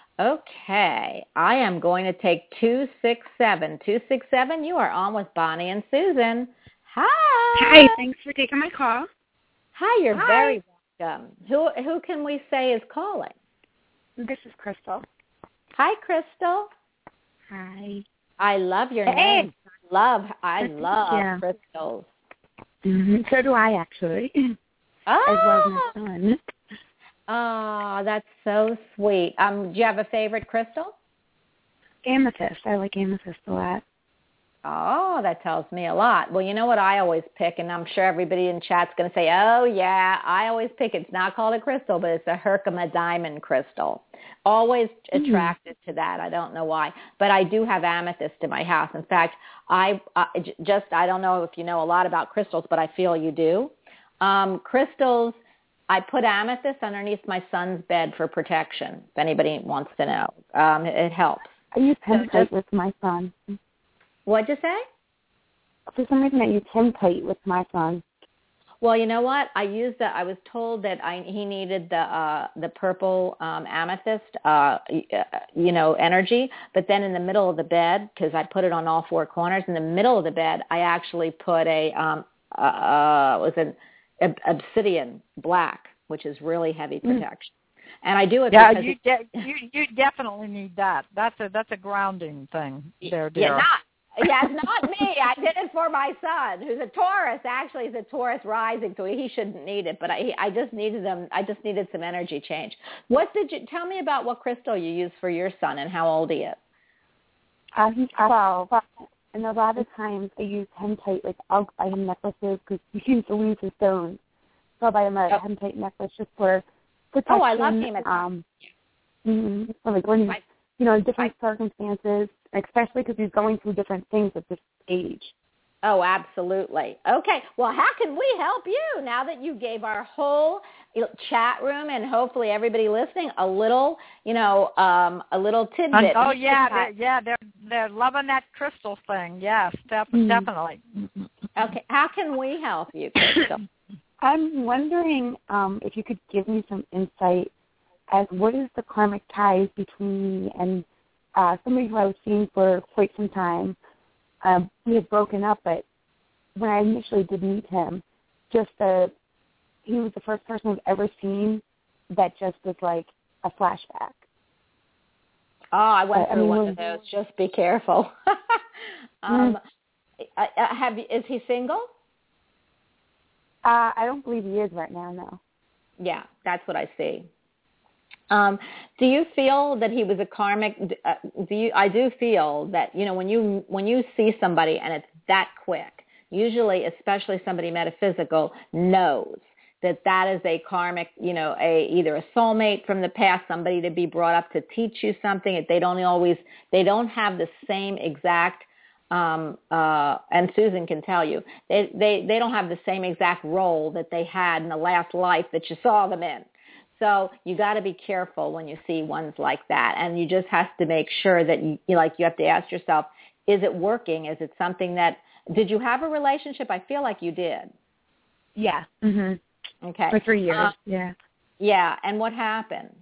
Okay. I am going to take two six seven. two six seven, you are on with Bonnie and Susan. Hi. Hi. Thanks for taking my call. Hi. You're Hi. very welcome. Who who can we say is calling? This is Crystal. Hi, Crystal. Hi. I love your hey. name. Love. I love yeah. crystals. Mm-hmm. So do I, actually. Oh. As well as my son. Oh, that's so sweet. Um, do you have a favorite crystal? Amethyst. I like amethyst a lot. Oh, that tells me a lot. Well, you know what I always pick, and I'm sure everybody in chat's going to say, oh, yeah, I always pick. It's not called a crystal, but it's a Herkimer diamond crystal. Always attracted mm-hmm. to that. I don't know why. But I do have amethyst in my house. In fact, I uh, just, I don't know if you know a lot about crystals, but I feel you do. Um, crystals, I put amethyst underneath my son's bed for protection, if anybody wants to know. Um, it, it helps. I use So hemp just, with my son. what'd you say? For some reason, I use hemp with my son. Well, you know what? I used the. I was told that I he needed the uh, the purple um, amethyst, uh, you know, energy. But then in the middle of the bed, because I put it on all four corners, in the middle of the bed, I actually put a um, uh, uh, was an ob- obsidian black, which is really heavy protection. Mm. And I do it. Yeah, because you de- you you definitely need that. That's a that's a grounding thing there, dear. Yeah, not. Yeah, it's not me. I did it for my son, who's a Taurus. Actually, he's a Taurus rising, so he shouldn't need it. But I, I just needed them. I just needed some energy change. What did you tell me about? What crystal you use for your son and how old he is? Uh, he's twelve, and a lot of times I use hemp-tight, like I'll buy him necklaces because he seems to lose his stones. So I'll buy him a oh. hemp-tight necklace just for protection. Oh, I love hematite. Um, mm-hmm. So like when he's, you know, in different I, circumstances. Especially because he's going through different things at this age. Oh, absolutely. Okay. Well, how can we help you now that you gave our whole chat room and hopefully everybody listening a little, you know, um, a little tidbit? Oh, yeah, they're, yeah, they're they're loving that crystal thing. Yes, def- mm. definitely. Okay. How can we help you, Crystal? I'm wondering um, if you could give me some insight as what is the karmic ties between me and Uh, somebody who I was seeing for quite some time. Um, we had broken up, but when I initially did meet him, just uh, he was the first person I've ever seen that just was like a flashback. Oh, I went but, through I mean, one of those. Just be careful. um, mm-hmm. Have is he single? Uh, I don't believe he is right now. No. Yeah, that's what I see. Um, do you feel that he was a karmic? Uh, do you? I do feel that you know when you when you see somebody and it's that quick, usually, especially somebody metaphysical, knows that that is a karmic, you know, a either a soulmate from the past, somebody to be brought up to teach you something. If they don't always, they don't have the same exact. Um, uh, and Susan can tell you, they, they they don't have the same exact role that they had in the last life that you saw them in. So you got to be careful when you see ones like that, and you just have to make sure that you, you like you have to ask yourself, is it working? Is it something that did you have a relationship? I feel like you did. Yeah. Mhm. Okay. For three years. Uh, yeah. Yeah, and what happened?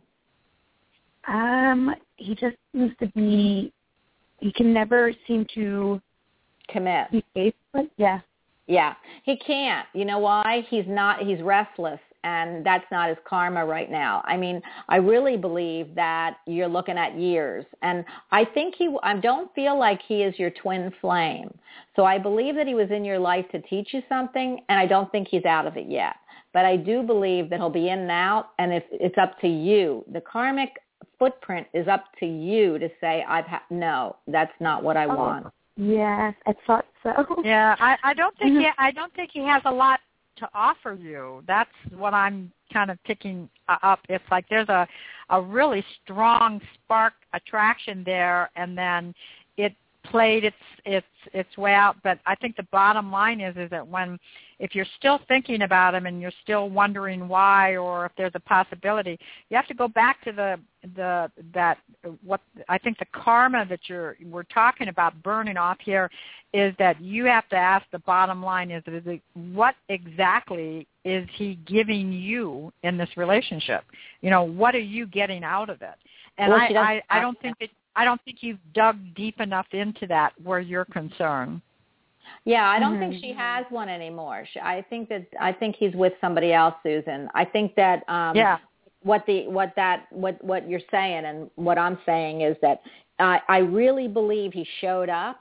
Um, he just seems to be. He can never seem to commit. Be faithful. Yeah. Yeah, he can't. You know why? He's not. He's restless. And that's not his karma right now. I mean, I really believe that you're looking at years. And I think he, I don't feel like he is your twin flame. So I believe that he was in your life to teach you something, and I don't think he's out of it yet. But I do believe that he'll be in and out, and if it's up to you. The karmic footprint is up to you to say, I've ha- no, that's not what I oh, want. Yes, I thought so. Yeah, I, I don't think he, I don't think he has a lot to offer you. That's what I'm kind of picking up. It's like there's a a really strong spark attraction there, and then it played its its its way out. But I think the bottom line is is that when if you're still thinking about him and you're still wondering why, or if there's a possibility, you have to go back to the the that what I think the karma that you're we're talking about burning off here is that you have to ask the bottom line is, is it, what exactly is he giving you in this relationship? You know, what are you getting out of it? And well, I, I, I don't think that I don't think you've dug deep enough into that where you're concerned. Yeah, I don't mm-hmm. think she has one anymore. She, I think that I think he's with somebody else, Susan. I think that um, yeah. what the what that what what you're saying and what I'm saying is that uh, I really believe he showed up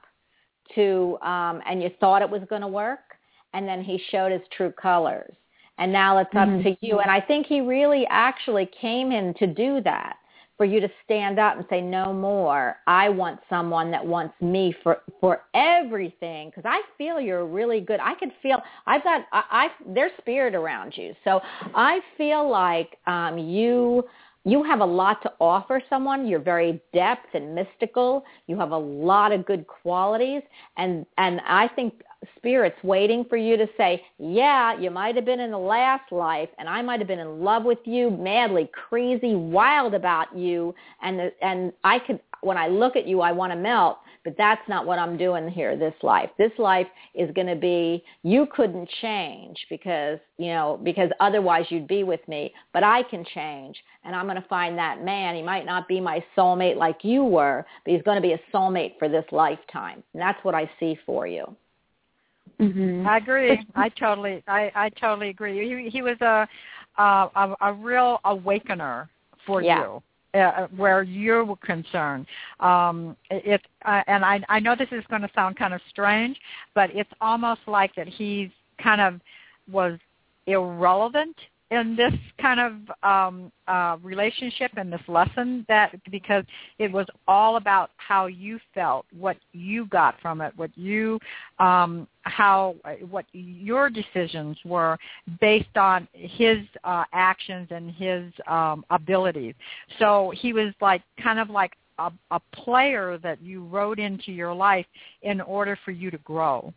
to um, and you thought it was going to work, and then he showed his true colors, and now it's up mm-hmm. to you. And I think he really actually came in to do that. For you to stand up and say, no more. I want someone that wants me for, for everything. Because I feel you're really good. I can feel, I've got, I, I there's spirit around you. So I feel like um, you, you have a lot to offer someone. You're very depth and mystical. You have a lot of good qualities. And, and I think spirits waiting for you to say, yeah, you might have been in the last life, and I might have been in love with you, madly crazy, wild about you, and the, and I could, when I look at you, I want to melt, but that's not what I'm doing here this life. This life is going to be, you couldn't change because, you know, because otherwise you'd be with me, but I can change, and I'm going to find that man. He might not be my soulmate like you were, but he's going to be a soulmate for this lifetime, and that's what I see for you. Mm-hmm. I agree. I totally, I, I totally agree. He, he was a, a, a real awakener for yeah. you. Uh, where you were concerned. Um, it, uh, and I, I know this is going to sound kind of strange, but it's almost like that he's kind of was irrelevant in this kind of um, uh, relationship and this lesson, that because it was all about how you felt, what you got from it, what you, um, how, what your decisions were based on his uh, actions and his um, abilities. So he was like kind of like a, a player that you wrote into your life in order for you to grow.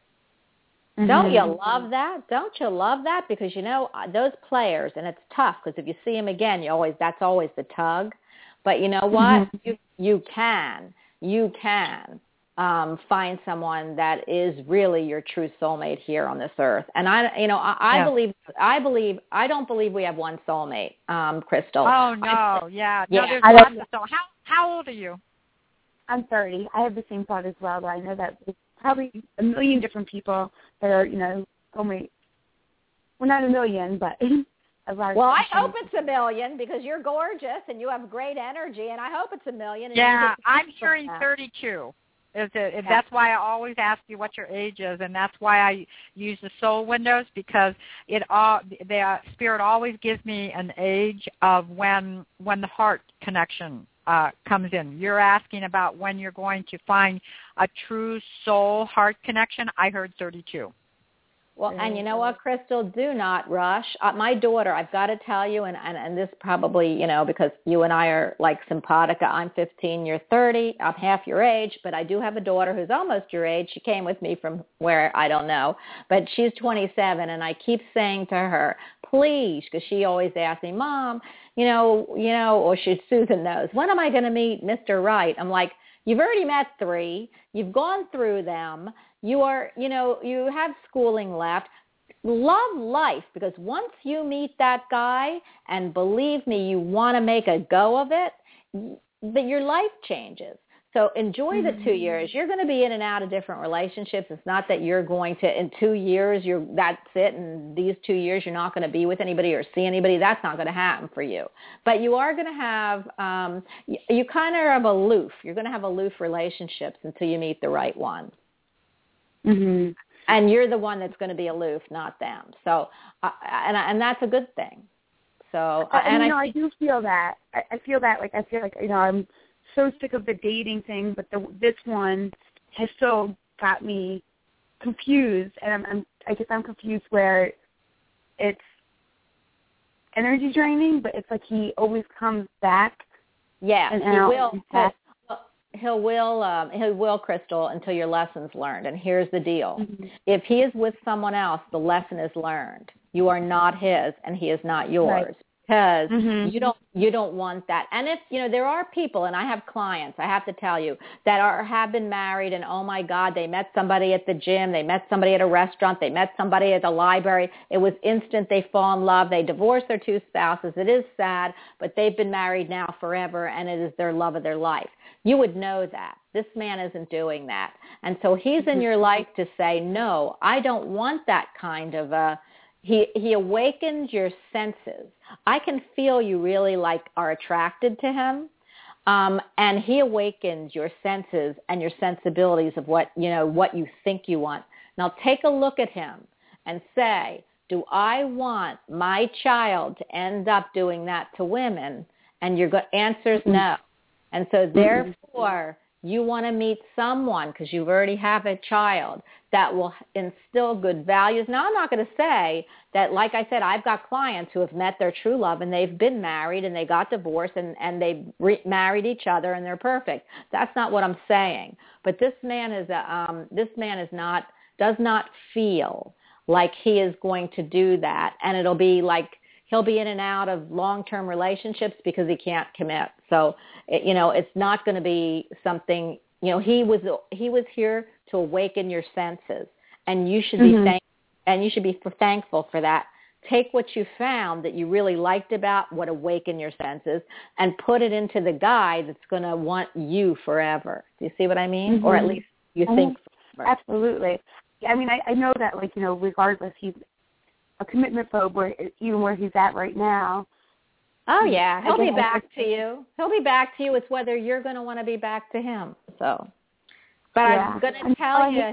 Mm-hmm. Don't you love that? Don't you love that? Because, you know, those players, and it's tough because if you see them again, you always that's always the tug. But you know what? Mm-hmm. You you can. You can um, find someone that is really your true soulmate here on this earth. And I, you know, I, I yeah. believe, I believe, I don't believe we have one soulmate, um, Crystal. Oh, no. I, yeah. yeah. No, there's I lots of soul. How, how old are you? I'm thirty. I have the same thought as well, but I know that there's probably a million different people that are, you know, soulmates. Well, not a million, but a lot. Well, I hope it's a million because you're gorgeous and you have great energy, and I hope it's a million. And yeah, I'm hearing thirty-two. Is it, yeah. That's why I always ask you what your age is, and that's why I use the soul windows, because it all the uh, spirit always gives me an age of when when the heart connection uh, comes in. You're asking about when you're going to find a true soul heart connection. I heard thirty-two. Well, and you know what, Crystal? Do not rush. Uh, my daughter, I've got to tell you, and, and, and this probably, you know, because you and I are like simpatico. I'm fifteen, you're thirty. I'm half your age, but I do have a daughter who's almost your age. She came with me from where, I don't know, but she's twenty-seven, and I keep saying to her, please, because she always asks me, Mom, you know, you know, or she, Susan knows, when am I going to meet Mister Right? I'm like, you've already met three. You've gone through them. You are, you know, you have schooling left. Love life, because once you meet that guy, and believe me, you want to make a go of it, that your life changes. So enjoy the two years. You're going to be in and out of different relationships. It's not that you're going to, in two years, you're that's it, and these two years you're not going to be with anybody or see anybody. That's not going to happen for you. But you are going to have, um, you, you kind of have aloof. You're going to have aloof relationships until you meet the right one. Mm-hmm. And you're the one that's going to be aloof, not them. So, uh, and and that's a good thing. So, uh, and, and you know, I, I do feel that. I, I feel that, like, I feel like, you know, I'm so sick of the dating thing, but the, this one has so got me confused, and I'm, I'm I guess I'm confused where it's energy draining, but it's like he always comes back. Yeah, and, he and will. He'll will um, he will, Crystal, until your lesson's learned. And here's the deal: mm-hmm. if he is with someone else, the lesson is learned. You are not his, and he is not yours. Right. Because mm-hmm. you don't you don't want that. And if you know there are people, and I have clients, I have to tell you, that are have been married, and oh my God, they met somebody at the gym, they met somebody at a restaurant, they met somebody at the library. It was instant. They fall in love. They divorced their two spouses. It is sad, but they've been married now forever, and it is their love of their life. You would know that. This man isn't doing that, and so he's in your life to say, no, I don't want that kind of a. He he awakens your senses. I can feel you really like are attracted to him, um, and he awakens your senses and your sensibilities of what you know what you think you want. Now take a look at him and say, do I want my child to end up doing that to women? And your answer's no. And so therefore, you want to meet someone, because you already have a child, that will instill good values. Now, I'm not going to say that, like I said, I've got clients who have met their true love, and they've been married, and they got divorced, and, and they've re- married each other, and they're perfect. That's not what I'm saying. But this man is a, um, this man is not does not feel like he is going to do that. And it'll be like he'll be in and out of long-term relationships because he can't commit. So, it, you know, it's not going to be something, you know, he was he was here to awaken your senses. And you should be mm-hmm. thank, and you should be thankful for that. Take what you found that you really liked about what awakened your senses and put it into the guy that's going to want you forever. Do you see what I mean? Mm-hmm. Or at least you I think mean, forever. Absolutely. I mean, I, I know that, like, you know, regardless, he's a commitment phobe, where, even where he's at right now. Oh, yeah. He'll be Again, back to you. He'll be back to you. It's whether you're going to want to be back to him. So, But yeah. I'm going to tell you.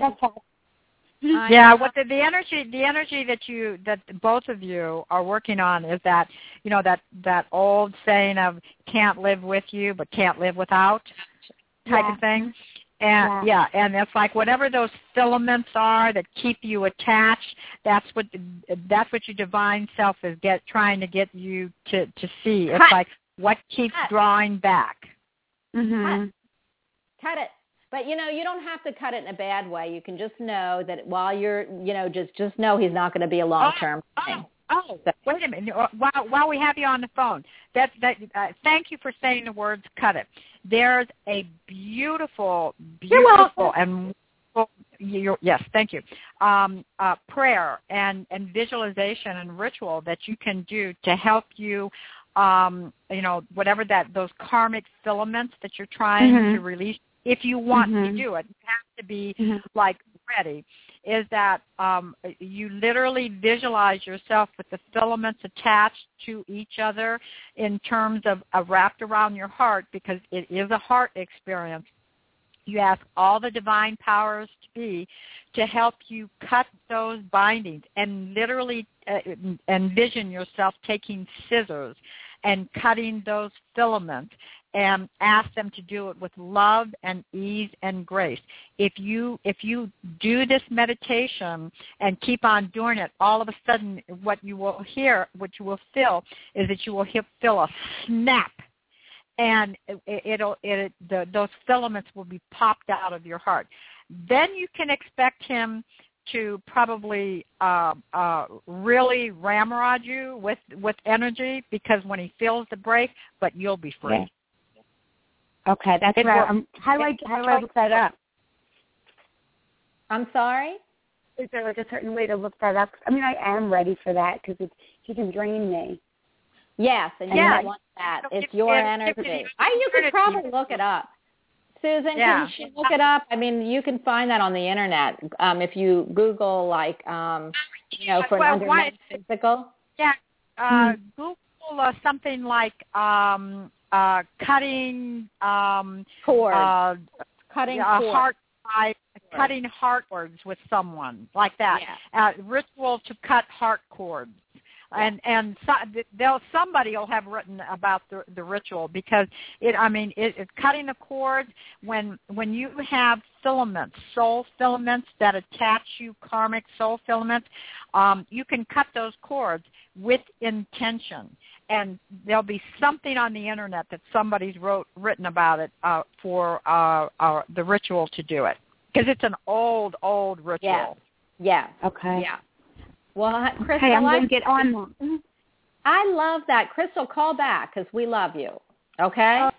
Yeah, what the, the energy the energy that you that both of you are working on is that, you know, that that old saying of can't live with you but can't live without type yeah. of thing. And yeah. yeah, and it's like whatever those filaments are that keep you attached, that's what that's what your divine self is get trying to get you to to see. It's Cut. like what keeps Cut. drawing back. Mhm. Cut it. But, you know, you don't have to cut it in a bad way. You can just know that while you're, you know, just just know he's not going to be a long-term oh, thing. Oh, oh, wait a minute. While, while we have you on the phone, that, that, uh, thank you for saying the words cut it. There's a beautiful, beautiful and you're, yes, thank you, um, uh, prayer and, and visualization and ritual that you can do to help you, um, you know, whatever that, those karmic filaments that you're trying mm-hmm. to release. If you want mm-hmm. to do it, you have to be mm-hmm. like ready, is that um, you literally visualize yourself with the filaments attached to each other in terms of uh, wrapped around your heart, because it is a heart experience. You ask all the divine powers to be to help you cut those bindings, and literally uh, envision yourself taking scissors and cutting those filaments, and ask them to do it with love and ease and grace. If you if you do this meditation and keep on doing it, all of a sudden what you will hear, what you will feel, is that you will feel a snap, and it, it'll it the, those filaments will be popped out of your heart. Then you can expect him to probably uh, uh, really ramrod you with with energy, because when he feels the break, but you'll be free. Yeah. Okay, that's it right. Um, how do I how do I look that up? I'm sorry? Is there like a certain way to look that up? I mean, I am ready for that because he can drain me. Yes, and yeah. you don't want that. It's your it, energy. it, it, I, you could probably look it up. Susan, yeah. can you look it up? I mean, you can find that on the internet. Um, if you Google, like, um, you know, for well, an under physical. Yeah, uh, hmm. Google uh, something like um, uh, cutting um, cord, uh, cutting uh, cord. heart, I, cutting heart cords with someone like that. Yeah. Uh, ritual to cut heart cords. And and so, they'll somebody will have written about the the ritual, because it I mean it, it's cutting the cord when when you have filaments, soul filaments that attach you, karmic soul filaments, um, you can cut those cords with intention, and there'll be something on the internet that somebody's wrote written about it uh, for uh, uh, the ritual to do it, because it's an old old ritual. Yeah. Yeah. Okay. Yeah. Well, Crystal, hey, I'm going I, to get on that. I love that. Crystal, call back because we love you, okay? Uh,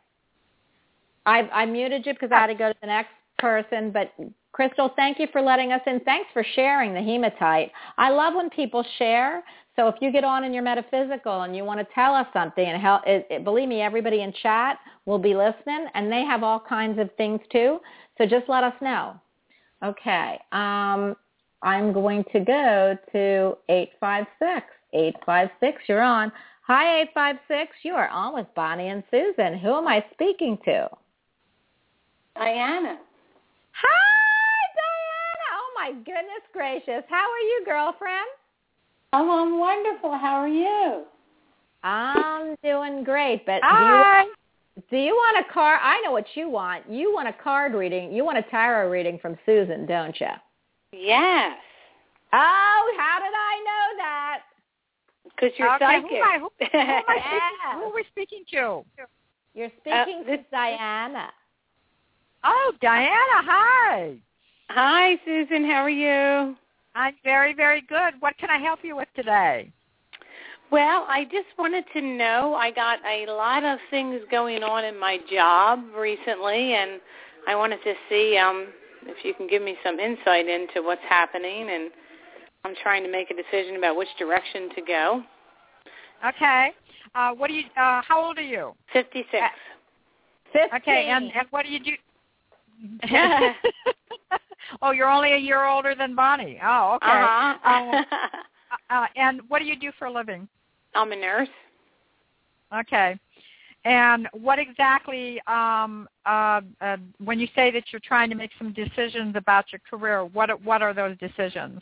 I, I muted you because I had to go to the next person, but Crystal, thank you for letting us in. Thanks for sharing the hematite. I love when people share, so if you get on in your metaphysical and you want to tell us something, and help, it, it, believe me, everybody in chat will be listening, and they have all kinds of things too, so just let us know. Okay. Um, I'm going to go to eight five six. eight five six, you're on. Hi, eight five six. You are on with Bonnie and Susan. Who am I speaking to? Diana. Hi, Diana. Oh, my goodness gracious. How are you, girlfriend? Oh, I'm wonderful. How are you? I'm doing great, but Hi. do you, do you want a card? I know what you want. You want a card reading. You want a tarot reading from Susan, don't you? Yes. Oh, how did I know that? Because you're okay, psychic. Who am I, who, who, am I Yes. speaking, who are we speaking to? You're speaking Uh, this- to Diana. Oh, Diana, hi. Hi, Susan. How are you? I'm very, very good. What can I help you with today? Well, I just wanted to know, I got a lot of things going on in my job recently, and I wanted to see um, if you can give me some insight into what's happening, and I'm trying to make a decision about which direction to go. Okay. Uh, what do you? Uh, how old are you? fifty-six. fifteen. Okay, and, and what do you do? Oh, you're only a year older than Bonnie. Oh, okay. Uh-huh. um, uh, and what do you do for a living? I'm a nurse. Okay. And what exactly, um, uh, uh, when you say that you're trying to make some decisions about your career, what what are those decisions?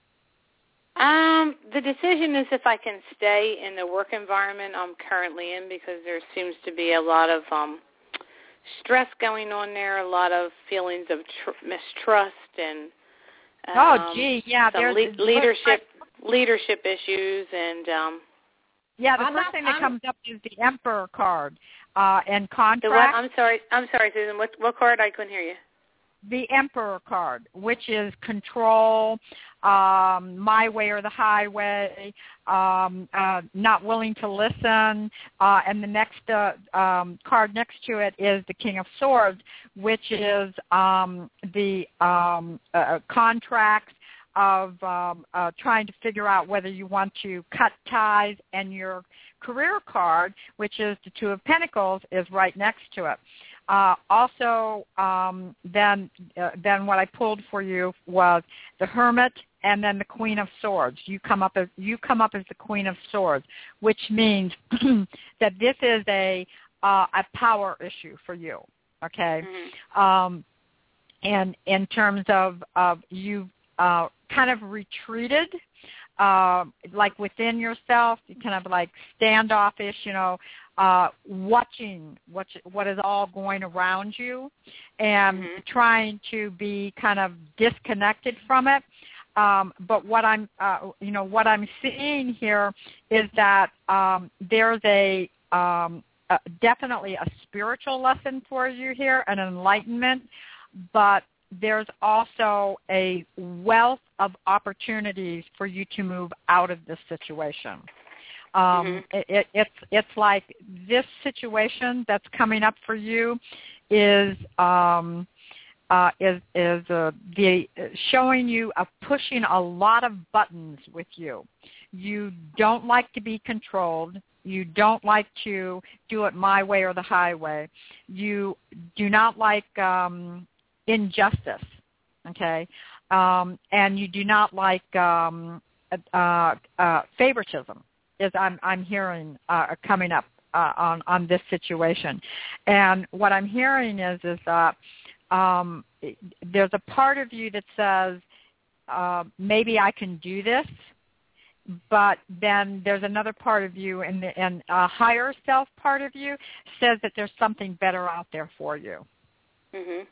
Um, the decision is if I can stay in the work environment I'm currently in, because there seems to be a lot of um, stress going on there, a lot of feelings of tr- mistrust and um, oh, gee, yeah, some there's le- leadership leadership issues and. Um, Yeah, the I'm first not, thing that I'm, comes up is the Emperor card uh, and contract. the what? I'm sorry. I'm sorry, Susan. What what card? I couldn't hear you. The Emperor card, which is control, um, my way or the highway, um, uh, not willing to listen, uh, and the next uh, um, card next to it is the King of Swords, which is um, the um, uh, contracts of um, uh, trying to figure out whether you want to cut ties, and your career card, which is the Two of Pentacles, is right next to it. Uh, also, um, then uh, then what I pulled for you was the Hermit and then the Queen of Swords. You come up as you come up as the Queen of Swords, which means that this is a uh, a power issue for you. Okay, Mm-hmm. um, and in terms of of you. Uh, kind of retreated, uh, like within yourself, you kind of like standoffish, you know, uh, watching what what is all going around you, and Mm-hmm. trying to be kind of disconnected from it. Um, but what I'm, uh, you know, what I'm seeing here is that um, there's a um, uh, definitely a spiritual lesson for you here, an enlightenment, but there's also a wealth of opportunities for you to move out of this situation. Um, Mm-hmm. it, it, it's it's like this situation that's coming up for you is um, uh, is is uh, the showing you a pushing a lot of buttons with you. You don't like to be controlled. You don't like to do it my way or the highway. You do not like um, injustice, okay, um, and you do not like um, uh, uh, favoritism. Is I'm I'm hearing uh, coming up uh, on on this situation, and what I'm hearing is is that um, there's a part of you that says uh, maybe I can do this, but then there's another part of you, and the and a higher self part of you says that there's something better out there for you. Mhm.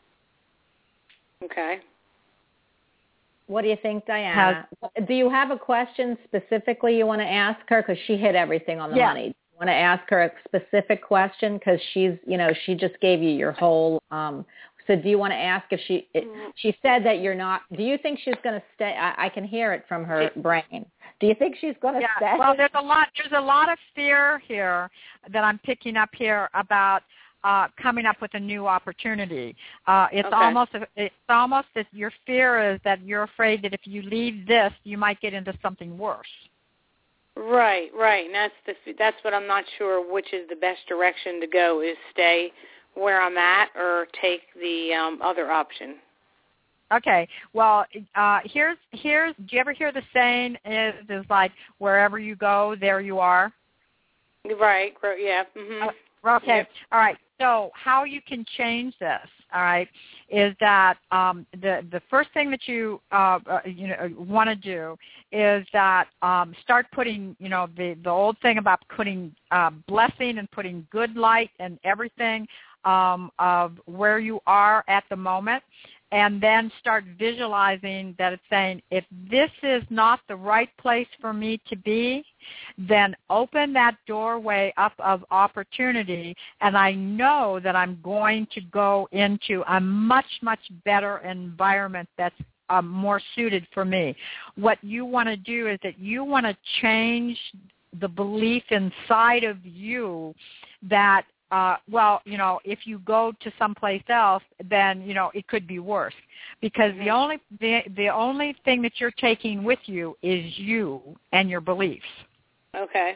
Okay. What do you think, Diana? Has, do you have a question specifically you want to ask her? Because she hit everything on the yeah. money. Do you want to ask her a specific question? Because she's, you know, she just gave you your whole. Um, so do you want to ask if she? It, she said that you're not. Do you think she's going to stay? I, I can hear it from her brain. Do you think she's going to yeah. stay? Well, there's a lot. There's a lot of fear here that I'm picking up here about. Uh, coming up with a new opportunity. Uh, it's okay. almost it's almost that your fear is that you're afraid that if you leave this, you might get into something worse. Right, right. And that's the that's what I'm not sure which is the best direction to go, is stay where I'm at or take the um, other option. Okay. Well, uh, here's here's. Do you ever hear the saying is is like wherever you go, there you are? Right. Yeah. Mm-hmm. Uh, Okay. Yep. All right. So how you can change this, all right, is that um, the the first thing that you uh, uh, you know want to do is that um, start putting, you know, the the old thing about putting uh, blessing and putting good light and everything um, of where you are at the moment, and then start visualizing that it's saying, if this is not the right place for me to be, then open that doorway up of opportunity, and I know that I'm going to go into a much, much better environment that's um, more suited for me. What you want to do is that you want to change the belief inside of you that Uh, well, you know, if you go to someplace else, then, you know, it could be worse, because the only the, the only thing that you're taking with you is you and your beliefs. Okay.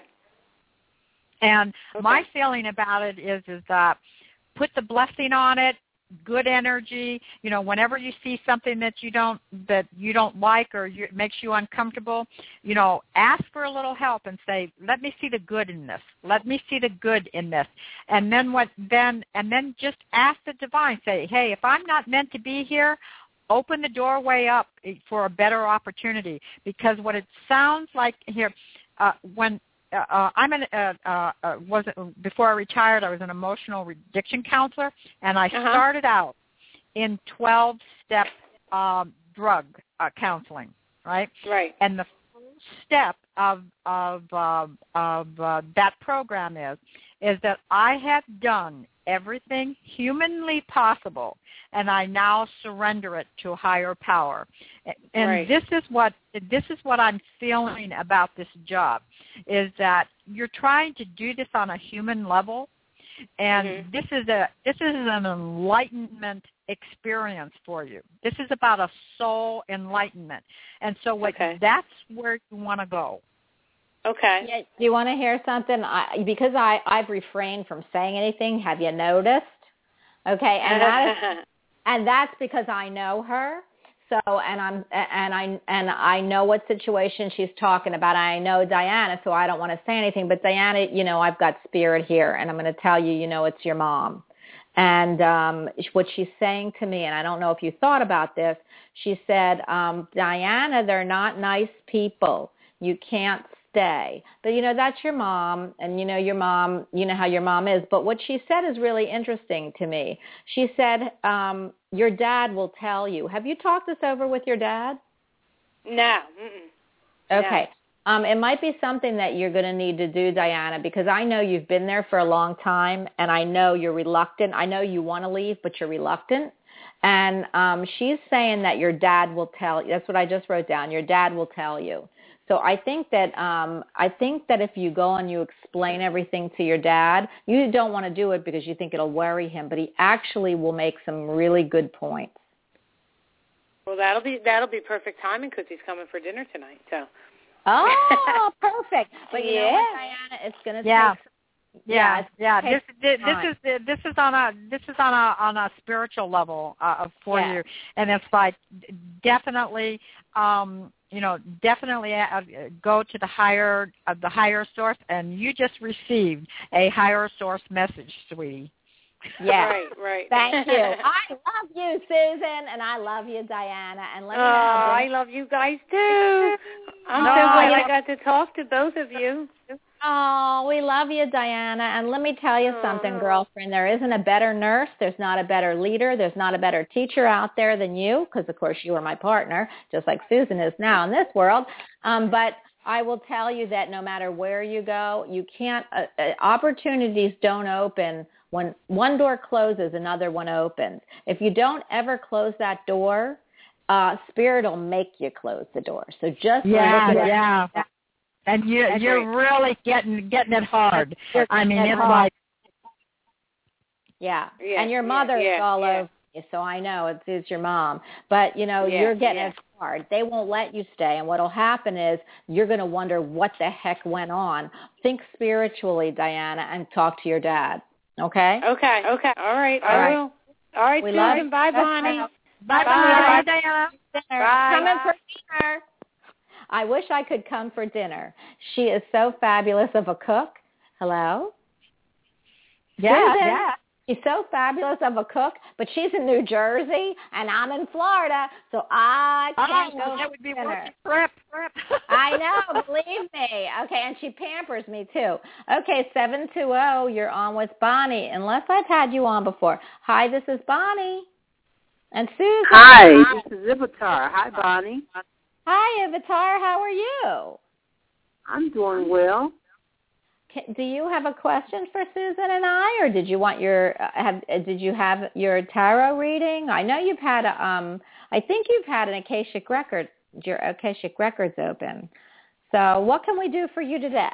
And okay. my feeling about it is is that put the blessing on it, good energy. You know, whenever you see something that you don't that you don't like or you, it makes you uncomfortable, you know, ask for a little help and say, "Let me see the good in this. Let me see the good in this." And then what? Then and then just ask the divine. Say, "Hey, if I'm not meant to be here, open the doorway up for a better opportunity." Because what it sounds like here, uh, when Uh, uh, I'm an uh, uh, uh, was before I retired, I was an emotional addiction counselor, and I uh-huh. started out in twelve-step um, drug uh, counseling, right? Right. And the first step of of uh, of uh, that program is is that I have done everything humanly possible, and I now surrender it to a higher power. And right. this is what this is what I'm feeling about this job, is that you're trying to do this on a human level, and mm-hmm. this is a this is an enlightenment experience for you. This is about a soul enlightenment, and so what okay. that's where you want to go. Okay. Yeah, do you want to hear something? I, because I, I've refrained from saying anything. Have you noticed? Okay, and that is, and that's because I know her. So, and I'm, and I, and I know what situation she's talking about. I know Diana, so I don't want to say anything. But Diana, you know, I've got spirit here, and I'm going to tell you, you know, it's your mom. And um, what she's saying to me, and I don't know if you thought about this, she said, um, Diana, they're not nice people. You can't stay. But, you know, that's your mom, and, you know, your mom, you know how your mom is. But what she said is really interesting to me. She said, um, your dad will tell you. Have you talked this over with your dad? No. Mm-mm. Okay. No. Um, it might be something that you're going to need to do, Diana, because I know you've been there for a long time, and I know you're reluctant. I know you want to leave, but you're reluctant. And um, she's saying that your dad will tell you. That's what I just wrote down. Your dad will tell you. So I think that um, I think that if you go and you explain everything to your dad, you don't want to do it because you think it'll worry him, but he actually will make some really good points. Well, that'll be that'll be perfect timing because he's coming for dinner tonight. So. Oh, perfect! But you yeah. know what, Diana, it's going to yeah. take. Yeah, yeah. yeah. This, this this is this is on a this is on a on a spiritual level uh, for yeah. you, and it's like definitely, um, you know, definitely uh, go to the higher uh, the higher source, and you just received a higher source message, sweetie. Yeah. Right, right. Thank you. I love you, Susan, and I love you, Diana. And let me oh, know how I love you guys too. I'm no, so glad I I got to talk to both of you. Oh, we love you, Diana. And let me tell you something, girlfriend. There isn't a better nurse. There's not a better leader. There's not a better teacher out there than you, because, of course, you are my partner, just like Susan is now in this world. Um, but I will tell you that no matter where you go, you can't uh, – uh, opportunities don't open. When one door closes, another one opens. If you don't ever close that door, uh, Spirit will make you close the door. So just yeah, look at yeah. it. And you, That's you're right. really getting getting it hard. You're I mean, it's hard. like yeah. yeah, and your mother yeah, is all yeah. over you, so I know it's, it's your mom. But you know, yeah, you're getting yeah. it hard. They won't let you stay, and what'll happen is you're going to wonder what the heck went on. Think spiritually, Diana, and talk to your dad. Okay. Okay. Okay. All right. All I right. will. All right, We Susan. love you. Bye, That's Bonnie. now. bye, Bye. bye, Diana. Bye. Coming for dinner. I wish I could come for dinner. She is so fabulous of a cook. Hello? Yeah, Susan? yeah. She's so fabulous of a cook, but she's in New Jersey and I'm in Florida, so I can't oh, go that would be dinner. worth the trip. I know, believe me. Okay, and she pampers me too. Okay, seven two zero, you're on with Bonnie, unless I've had you on before. Hi, this is Bonnie. And Susan. Hi, this is Ivitar. Hi, Bonnie. Hi, Ivitar. How are you? I'm doing well. Do you have a question for Susan and I, or did you want your uh, have did you have your tarot reading? I know you've had a um I think you've had an Akashic record your Akashic records open. So what can we do for you today?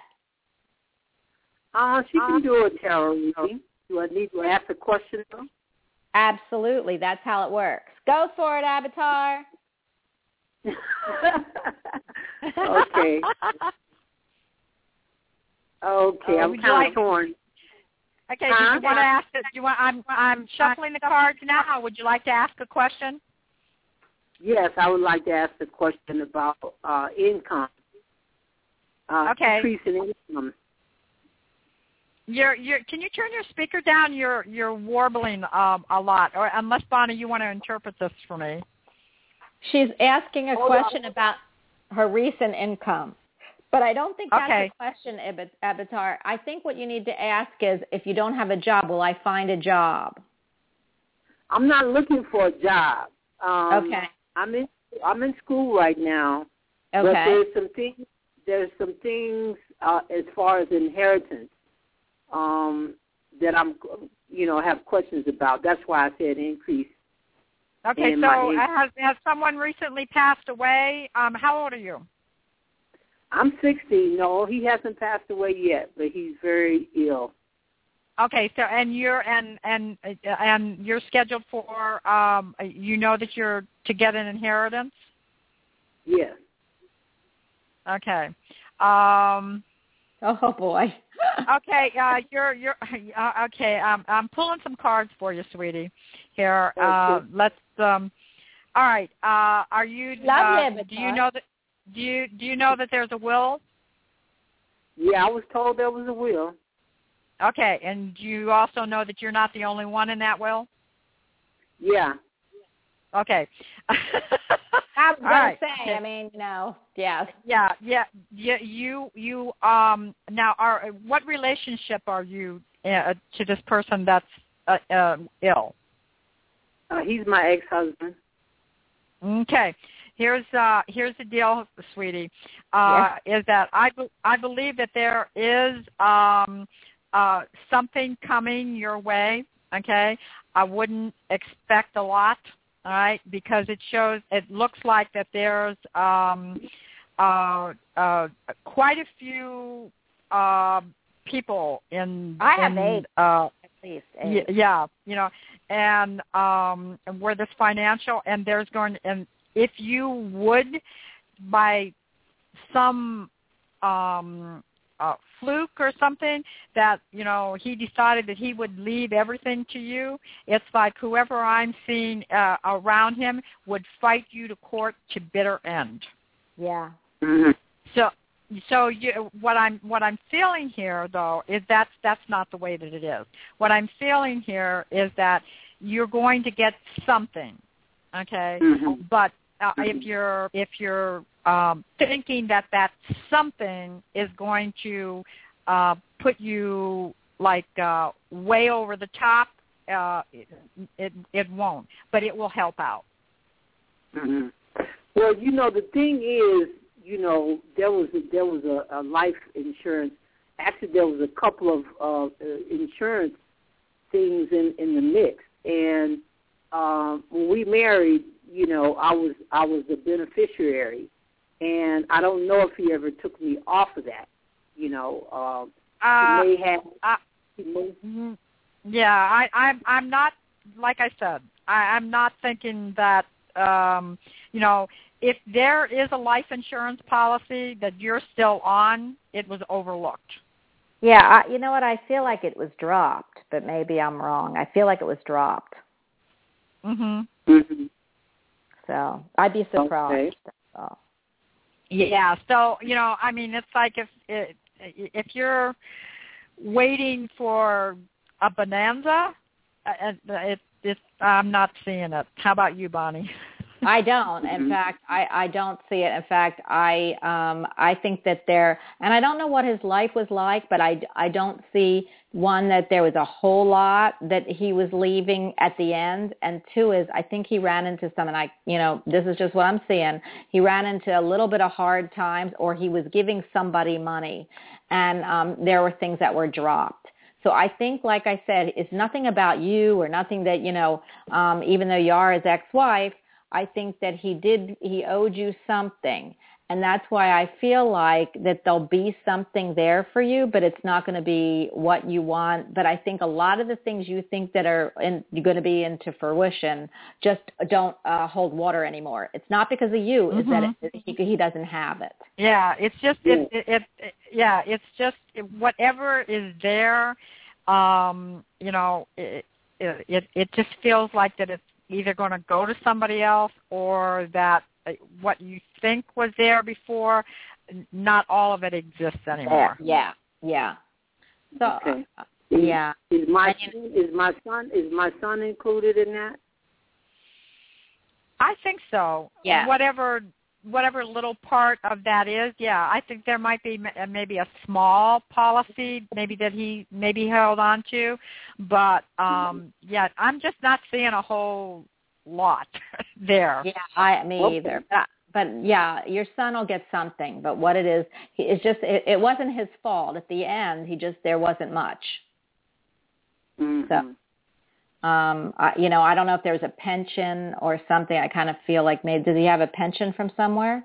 Uh, she can do a tarot reading. Do I need to ask a question though? Absolutely, that's how it works. Go for it, Avatar. Okay. Okay, uh, I'm kind of like, torn. Okay, huh? do you want to ask? Do you want? I'm I'm shuffling the cards now. Would you like to ask a question? Yes, I would like to ask a question about uh, income. Uh, Okay. Increase in income. You're you're. Can you turn your speaker down? You're you're warbling um, a lot. Or unless Bonnie, you want to interpret this for me. She's asking a Hold question on. about her recent income. But I don't think that's Okay. the question, Avatar. I think what you need to ask is, if you don't have a job, will I find a job? I'm not looking for a job. Um, Okay. I'm in I'm in school right now. Okay. But there's some things there's some things uh, as far as inheritance um, that I'm you know have questions about. That's why I said increase. Okay. in So my income. has has someone recently passed away? Um, how old are you? I'm sixty. No, he hasn't passed away yet, but he's very ill. Okay, so and you're and and and you're scheduled for um you know that you're to get an inheritance? Yes. Okay. Um Oh boy. okay, uh you're you're uh, okay, um I'm pulling some cards for you, sweetie. Here. Uh let's um all right. Uh are you Love uh, do you know that do you do you know that there's a will? Yeah, I was told there was a will. Okay, and do you also know that you're not the only one in that will? Yeah. Okay. I was going right. to say, I mean, you know, yeah. Yeah, yeah, yeah. You, you. Um. Now, are what relationship are you uh, to this person that's uh, uh, ill? Uh, he's my ex-husband. Okay. Here's uh here's the deal, sweetie. Uh, yeah. Is that I be- I believe that there is um uh something coming your way. Okay. I wouldn't expect a lot. All right, because it shows, it looks like that there's um, uh, uh, quite a few uh, people in. I have in, eight, uh, at least eight. Y- yeah, you know, and um, where this financial, and there's going, and if you would, by some um, uh, fluke or something, that, you know, he decided that he would leave everything to you, it's like whoever I'm seeing uh, around him would fight you to court to bitter end. Yeah. Mm-hmm. So, so you, what I'm what I'm feeling here, though, is that's that's not the way that it is. What I'm feeling here is that you're going to get something, okay? Mm-hmm. But uh, if you're if you're um, thinking that that something is going to uh, put you like uh, way over the top, uh, it, it it won't. But it will help out. Mm-hmm. Well, you know, the thing is, you know, there was a, there was a, a life insurance. Actually, there was a couple of uh, insurance things in, in the mix. And um, when we married, you know, I was I was the beneficiary, and I don't know if he ever took me off of that. You know, um, Uh, he may have. uh, He may, yeah, I, I'm I'm not, like I said, I, I'm not thinking that. Um, you know, if there is a life insurance policy that you're still on, it was overlooked. Yeah, I, you know what? I feel like it was dropped, but maybe I'm wrong. I feel like it was dropped. Mhm. mm-hmm. So I'd be surprised. Okay. So. Yeah. So you know, I mean, it's like if if you're waiting for a bonanza, it, it, it, I'm not seeing it. How about you, Bonnie? I don't. In mm-hmm. fact, I, I don't see it. In fact, I um, I think that there, and I don't know what his life was like, but I, I don't see, one, that there was a whole lot that he was leaving at the end, and two is I think he ran into some, and I, you know, this is just what I'm seeing, he ran into a little bit of hard times, or he was giving somebody money, and um, there were things that were dropped. So I think, like I said, it's nothing about you or nothing that, you know, um, even though you are his ex-wife, I think that he did, he owed you something. And that's why I feel like that there'll be something there for you, but it's not going to be what you want. But I think a lot of the things you think that are in, going to be into fruition just don't uh, hold water anymore. It's not because of you, mm-hmm. it's that it, he, he doesn't have it. Yeah, it's just, it, it, it, it, yeah, it's just whatever is there, um, you know, it, it, it just feels like that it's either going to go to somebody else, or that what you think was there before, not all of it exists anymore. Yeah, yeah. So, okay. uh, yeah. Is my is my son is my son included in that? I think so. Yeah. Whatever whatever little part of that is, yeah. I think there might be maybe a small policy, maybe that he maybe held on to, but um, yeah, I'm just not seeing a whole lot there. Yeah, I me okay. either. But, but yeah, your son will get something. But what it is, he, it's just it, it wasn't his fault. At the end, he just there wasn't much. Mm-hmm. So, um, I, you know, I don't know if there was a pension or something. I kind of feel like maybe does he have a pension from somewhere?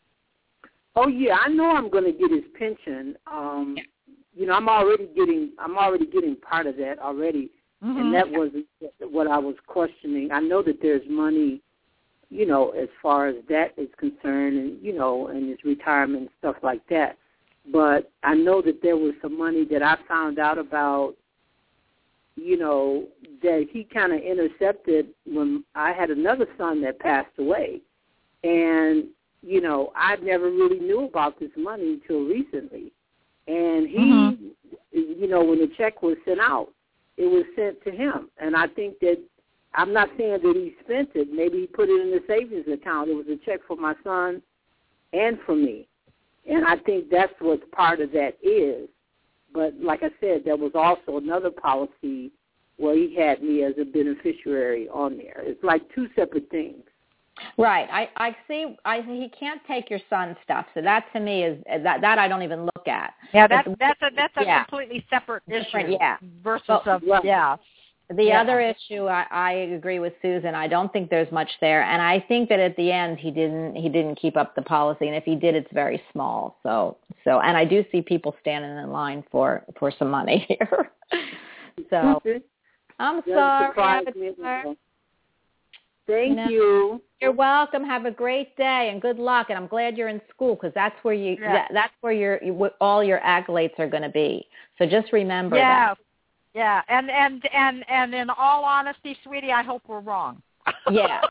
Oh yeah, I know I'm going to get his pension. Um, yeah. You know, I'm already getting I'm already getting part of that already. Mm-hmm. And that wasn't what I was questioning. I know that there's money, you know, as far as that is concerned, and, you know, and his retirement and stuff like that. But I know that there was some money that I found out about, you know, that he kind of intercepted when I had another son that passed away. And, you know, I never really knew about this money until recently. And he, mm-hmm. you know, when the check was sent out, it was sent to him. And I think that, I'm not saying that he spent it. Maybe he put it in the savings account. It was a check for my son and for me. And I think that's what part of that is. But like I said, there was also another policy where he had me as a beneficiary on there. It's like two separate things. Right. I, I see. I he can't take your son's stuff. So that to me is that that I don't even look at. Yeah, that's that's a that's a yeah. completely separate Different, issue. Yeah. Versus well, of well, yeah. The yeah. other issue, I, I agree with Susan. I don't think there's much there, and I think that at the end he didn't he didn't keep up the policy, and if he did, it's very small. So so, and I do see people standing in line for for some money here. So I'm sorry. Thank no, you. You're welcome. Have a great day and good luck. And I'm glad you're in school because that's where you yeah. that, that's where your you, all your accolades are going to be. So just remember yeah. that. Yeah. And and and and in all honesty, sweetie, I hope we're wrong. Yeah.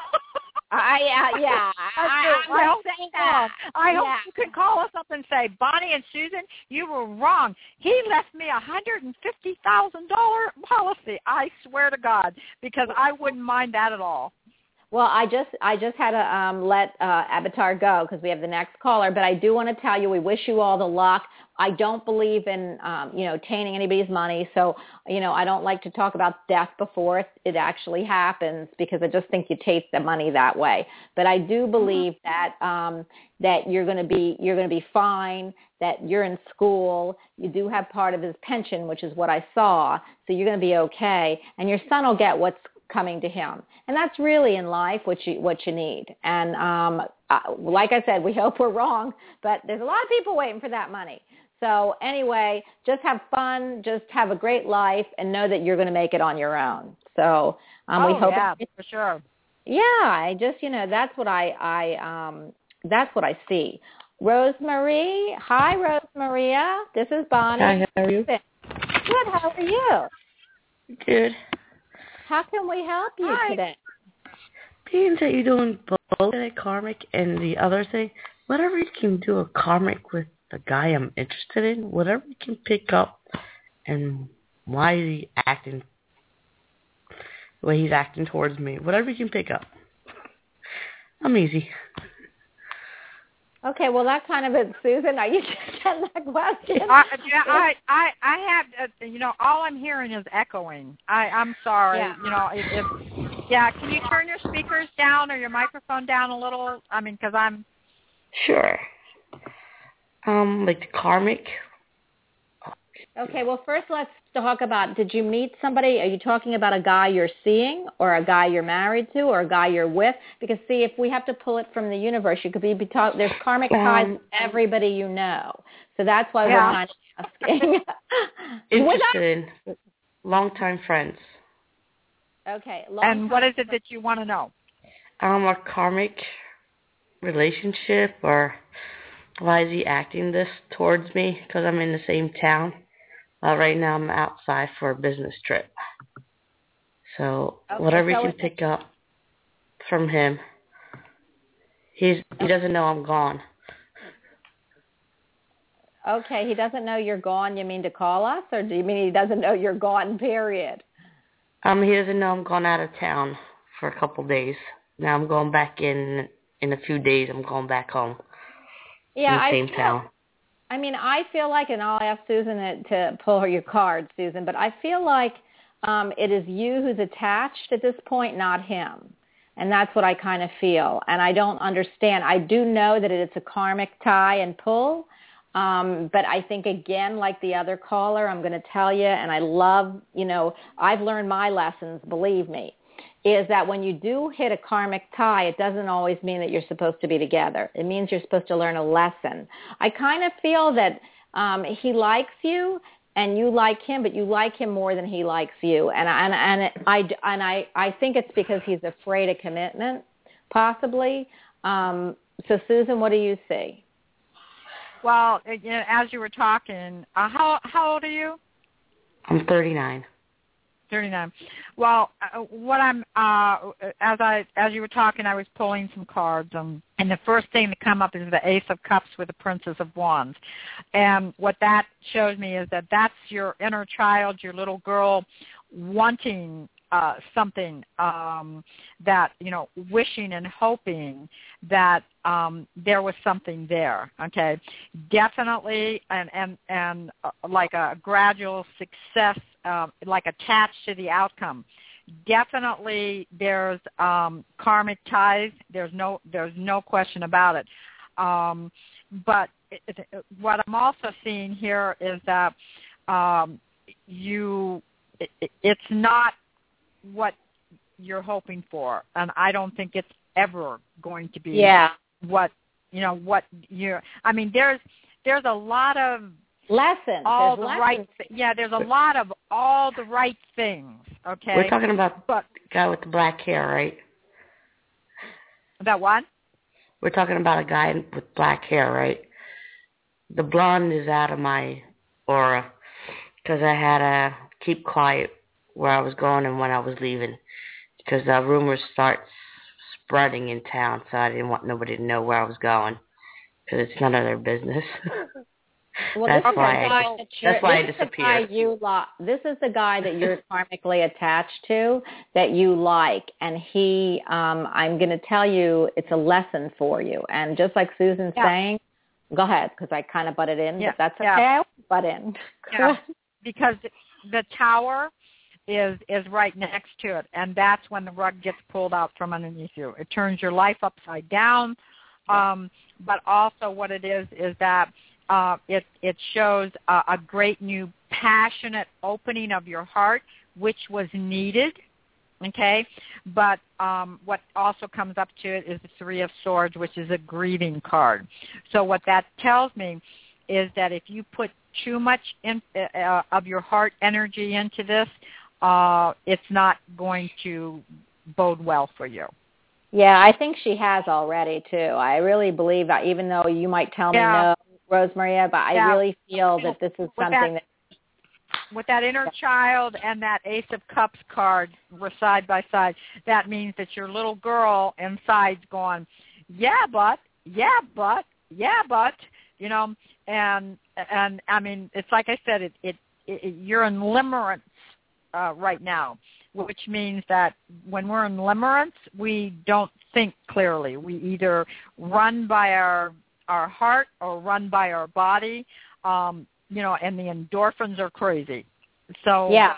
I uh, yeah. I, I, I hope that. I hope yeah. you can call us up and say, Bonnie and Susan, you were wrong. He left me a hundred and fifty thousand dollar policy. I swear to God, because I wouldn't mind that at all. Well, I just I just had to um, let uh, Avatar go because we have the next caller. But I do want to tell you, we wish you all the luck. I don't believe in um, you know tainting anybody's money, so you know I don't like to talk about death before it, it actually happens because I just think you taint the money that way. But I do believe that um, that you're going to be you're going to be fine. That you're in school, you do have part of his pension, which is what I saw. So you're going to be okay, and your son will get what's coming to him. And that's really in life what you what you need. And um, uh, like I said, we hope we're wrong, but there's a lot of people waiting for that money. So anyway, just have fun, just have a great life, and know that you're going to make it on your own. So um, oh, we hope yeah, for sure. Yeah, I just you know that's what I I um, that's what I see. Rosemarie, hi Rosemaria. This is Bonnie. Hi, how are you? Good. How are you? Good. How can we help you Hi. today? Being that you're doing both a karmic and the other thing, whatever you can do a karmic with the guy I'm interested in, whatever you can pick up and why is he acting the way he's acting towards me. Whatever you can pick up. I'm easy. Okay, well, that kind of is, Susan. Are you just getting that question? I, yeah, I, I, I have, uh, you know, all I'm hearing is echoing. I, I'm sorry. Yeah. You know, it, it, yeah, can you turn your speakers down or your microphone down a little? I mean, because I'm... Sure. Um, like the karmic. Okay, well, first let's talk about, did you meet somebody? Are you talking about a guy you're seeing or a guy you're married to or a guy you're with? Because, see, if we have to pull it from the universe, you could be, be talk, there's karmic ties Um, with everybody you know. So that's why Yeah. we're kind of asking. Interested in longtime friends. Okay. long And what time- is it that you want to know? Um, a karmic relationship, or why is he acting this towards me? Because I'm in the same town. Uh, right now I'm outside for a business trip. So Okay, whatever so you can it's- pick up from him, he's he doesn't know I'm gone. Okay, he doesn't know you're gone. You mean to call us, or do you mean he doesn't know you're gone, period? Um, he doesn't know I'm gone out of town for a couple days. Now I'm going back in in a few days. I'm going back home. Yeah, in the I same feel, town. I mean, I feel like, and I'll ask Susan to, to pull her your card, Susan, but I feel like um, it is you who's attached at this point, not him. And that's what I kind of feel. And I don't understand. I do know that it's a karmic tie and pull. Um, but I think, again, like the other caller, I'm going to tell you, and I love, you know, I've learned my lessons, believe me, is that when you do hit a karmic tie, it doesn't always mean that you're supposed to be together. It means you're supposed to learn a lesson. I kind of feel that um, he likes you and you like him, but you like him more than he likes you. And, and, and, I, and I, I think it's because he's afraid of commitment, possibly. Um, so, Susan, what do you see? Well, you know, as you were talking, uh, how how old are you? I'm thirty-nine. thirty-nine. Well, uh, what I'm uh, as I as you were talking, I was pulling some cards, um, and the first thing to come up is the Ace of Cups with the Princess of Wands, and what that shows me is that that's your inner child, your little girl, wanting uh, something um, that you know, wishing and hoping that um, there was something there. Okay, definitely, and and and uh, like a gradual success. Um, like attached to the outcome. Definitely there's um, karmic ties. There's no there's no question about it. Um, but it, it, what I'm also seeing here is that um, you it, it's not what you're hoping for, and I don't think it's ever going to be yeah. what you know what you're. I mean, there's there's a lot of lessons. All there's the lessons. right, yeah. There's a lot of all the right things. Okay. We're talking about but, the guy with the black hair, right? About what? We're talking about a guy with black hair, right? The blonde is out of my aura because I had to keep quiet where I was going and when I was leaving because the rumors start spreading in town, so I didn't want nobody to know where I was going because it's none of their business. Well, that's this why is the I, guy dis- that you're, that's why this I is the disappeared. guy you lo- this is the guy that you're karmically attached to, that you like, and he. Um, I'm going to tell you, it's a lesson for you. And just like Susan's yeah. saying, go ahead, because I kind of butted in, yeah. but that's okay. Yeah. I butt in. Yeah. Because the tower is is right next to it, and that's when the rug gets pulled out from underneath you. It turns your life upside down. Um, but also, what it is is that. Uh, it, it shows a, a great new passionate opening of your heart, which was needed, okay? But um, what also comes up to it is the Three of Swords, which is a grieving card. So what that tells me is that if you put too much in, uh, of your heart energy into this, uh, it's not going to bode well for you. Yeah, I think she has already, too. I really believe that, even though you might tell yeah. me no, Rosemaria, but I yeah. really feel that this is with something that, that... With that inner child and that Ace of Cups card were side by side, that means that your little girl inside's going, yeah, but, yeah, but, yeah, but, you know, and, and I mean, it's like I said, it, it, it you're in limerence uh, right now. which means that when we're in limerence, we don't think clearly. We either run by our our heart or run by our body, um, you know, and the endorphins are crazy. So, yeah.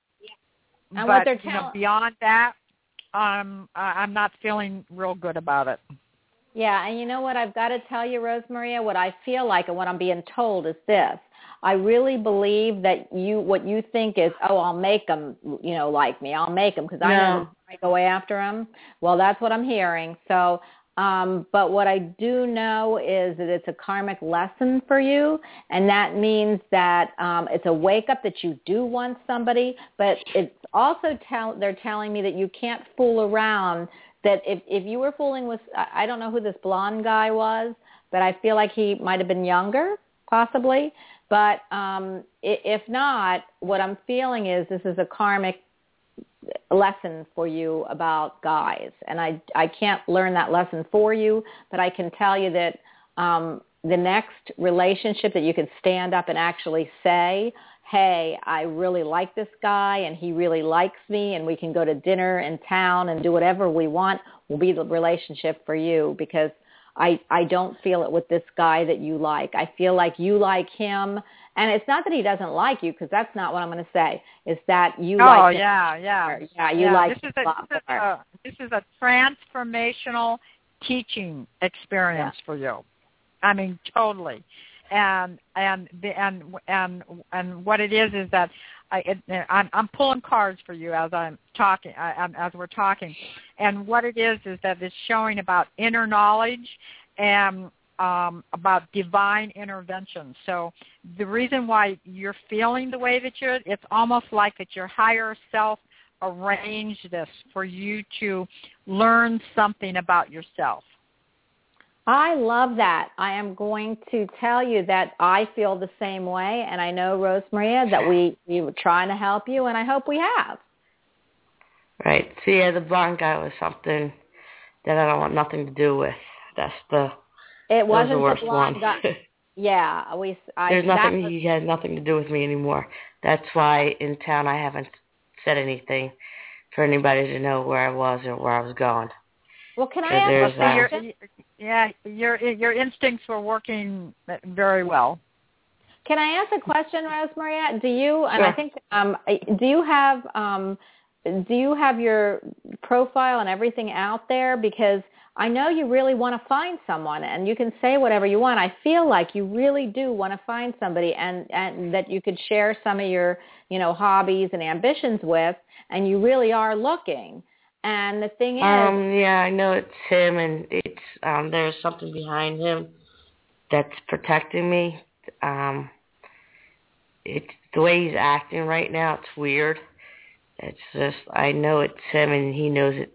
And but, what they're you telling, know, beyond that, um, I'm not feeling real good about it. Yeah, and you know what? I've got to tell you, Rosemaria, what I feel like and what I'm being told is this. I really believe that you, what you think is, oh, I'll make them, you know, like me. I'll make them because I know No. I go after them. Well, that's what I'm hearing. So, um, but what I do know is that it's a karmic lesson for you, and that means that um, it's a wake up that you do want somebody, but it's also tell they're telling me that you can't fool around. That if, if you were fooling with, I don't know who this blonde guy was, but I feel like he might have been younger, possibly. But um, if not, what I'm feeling is this is a karmic lesson for you about guys. And I, I can't learn that lesson for you, but I can tell you that um, the next relationship that you can stand up and actually say, hey, I really like this guy and he really likes me and we can go to dinner in town and do whatever we want will be the relationship for you, because I, I don't feel it with this guy that you like. I feel like you like him. And it's not that he doesn't like you, because that's not what I'm going to say. It's that you oh, like him. yeah, yeah. Yeah, you yeah. like this him is a, a lot this is more. a, this is a transformational teaching experience Yeah. for you. I mean, totally. And and the, and and and what it is is that I it, I'm, I'm pulling cards for you as I'm talking I, as we're talking, and what it is is that it's showing about inner knowledge and um, about divine intervention. So the reason why you're feeling the way that you're, it's almost like that your higher self arranged this for you to learn something about yourself. I love that. I am going to tell you that I feel the same way, and I know, Rosemaria, that we, we were trying to help you, and I hope we have. Right. So, yeah, the blonde guy was something that I don't want nothing to do with. That's the, it wasn't the worst the blonde one. guy. Yeah, we. I, There's nothing, was, he had nothing to do with me anymore. That's why in town I haven't said anything for anybody to know where I was or where I was going. Well, can I There's, ask a question? Your, yeah, your your instincts were working very well. Can I ask a question, Rosemaria? Do you, and Sure. I think, um, do you have, um, do you have your profile and everything out there? Because I know you really want to find someone, and you can say whatever you want. I feel like you really do want to find somebody, and, and that you could share some of your, you know, hobbies and ambitions with, and you really are looking. And the thing is, um, yeah, I know it's him, and it's um, there's something behind him that's protecting me. Um, it's the way he's acting right now. It's weird. It's just I know it's him, and he knows it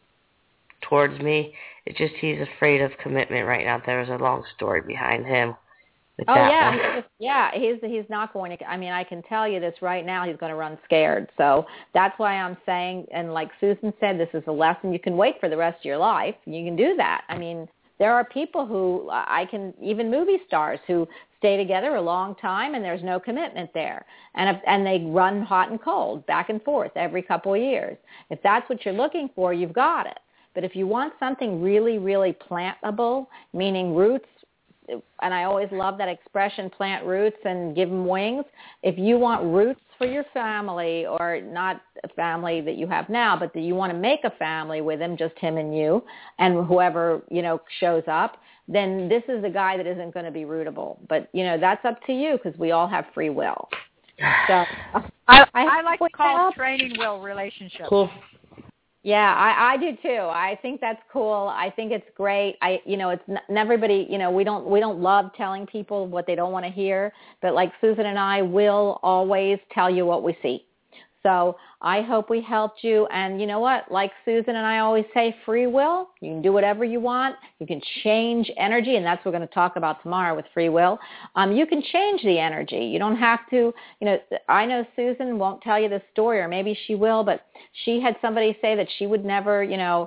towards me. It's just he's afraid of commitment right now. There's a long story behind him. With oh that yeah, one. he's just, yeah, he's he's not going to. I mean, I can tell you this right now. He's going to run scared. So that's why I'm saying. And like Susan said, this is a lesson. You can wait for the rest of your life. You can do that. I mean, there are people who I can, even movie stars who stay together a long time and there's no commitment there, and if, and they run hot and cold back and forth every couple of years. If that's what you're looking for, you've got it. But if you want something really, really plantable, meaning roots. And I always love that expression, plant roots and give them wings. If you want roots for your family, or not a family that you have now, but that you want to make a family with him, just him and you, and whoever, you know, shows up, then this is the guy that isn't going to be rootable. But, you know, that's up to you, because we all have free will. So I, I, I like to call it training wheel relationships. Cool. Yeah, I, I do too. I think that's cool. I think it's great. I, you know, it's n- everybody. You know, we don't we don't love telling people what they don't want to hear, but like Susan and I will always tell you what we see. So I hope we helped you. And you know what? Like Susan and I always say, free will. You can do whatever you want. You can change energy, and that's what we're going to talk about tomorrow with free will. Um, you can change the energy. You don't have to, you know, I know Susan won't tell you this story, or maybe she will, but she had somebody say that she would never, you know,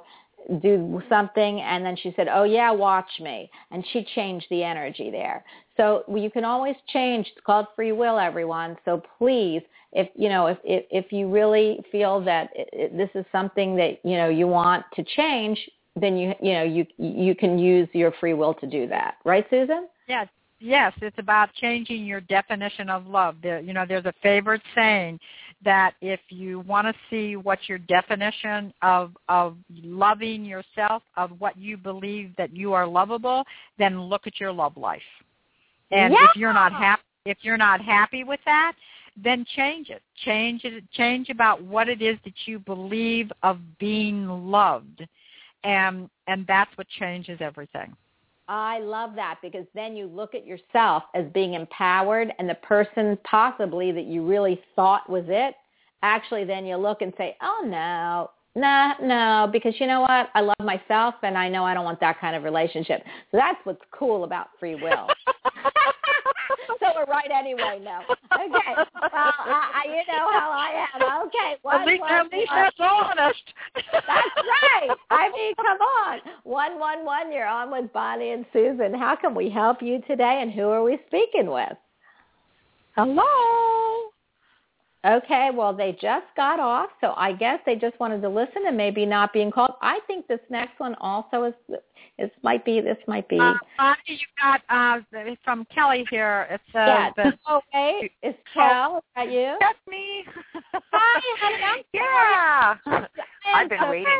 do something, and then she said, oh, yeah, watch me. And she changed the energy there. So you can always change. It's called free will, everyone. So please, if you know, if if, if you really feel that it, it, this is something that you know you want to change, then you you know you you can use your free will to do that, right, Susan? Yes, yes. It's about changing your definition of love. There, you know, there's a favorite saying that if you want to see what your definition of of loving yourself, of what you believe that you are lovable, then look at your love life. And yeah. if you're not happy, if you're not happy with that, then change it. Change it. Change about what it is that you believe of being loved, and and that's what changes everything. I love that, because then you look at yourself as being empowered, and the person possibly that you really thought was it, actually then you look and say, oh, no, nah, no, because you know what? I love myself, and I know I don't want that kind of relationship. So that's what's cool about free will. So we're right anyway now. Okay. Well, I, I, you know how I am. Okay. One, at least, one, at least one. that's honest. That's right. I mean, come on. One, one, one. You're on with Bonnie and Susan. How can we help you today, and who are we speaking with? Hello. Okay, well, they just got off, so I guess they just wanted to listen and maybe not being called. I think this next one also is, is might be, this might be. Uh, Bonnie, you got uh, from Kelly here. It says yeah. that. Oh, wait, is Kel, is that you? That's me. Hi, honey. Yeah. I've been okay. waiting.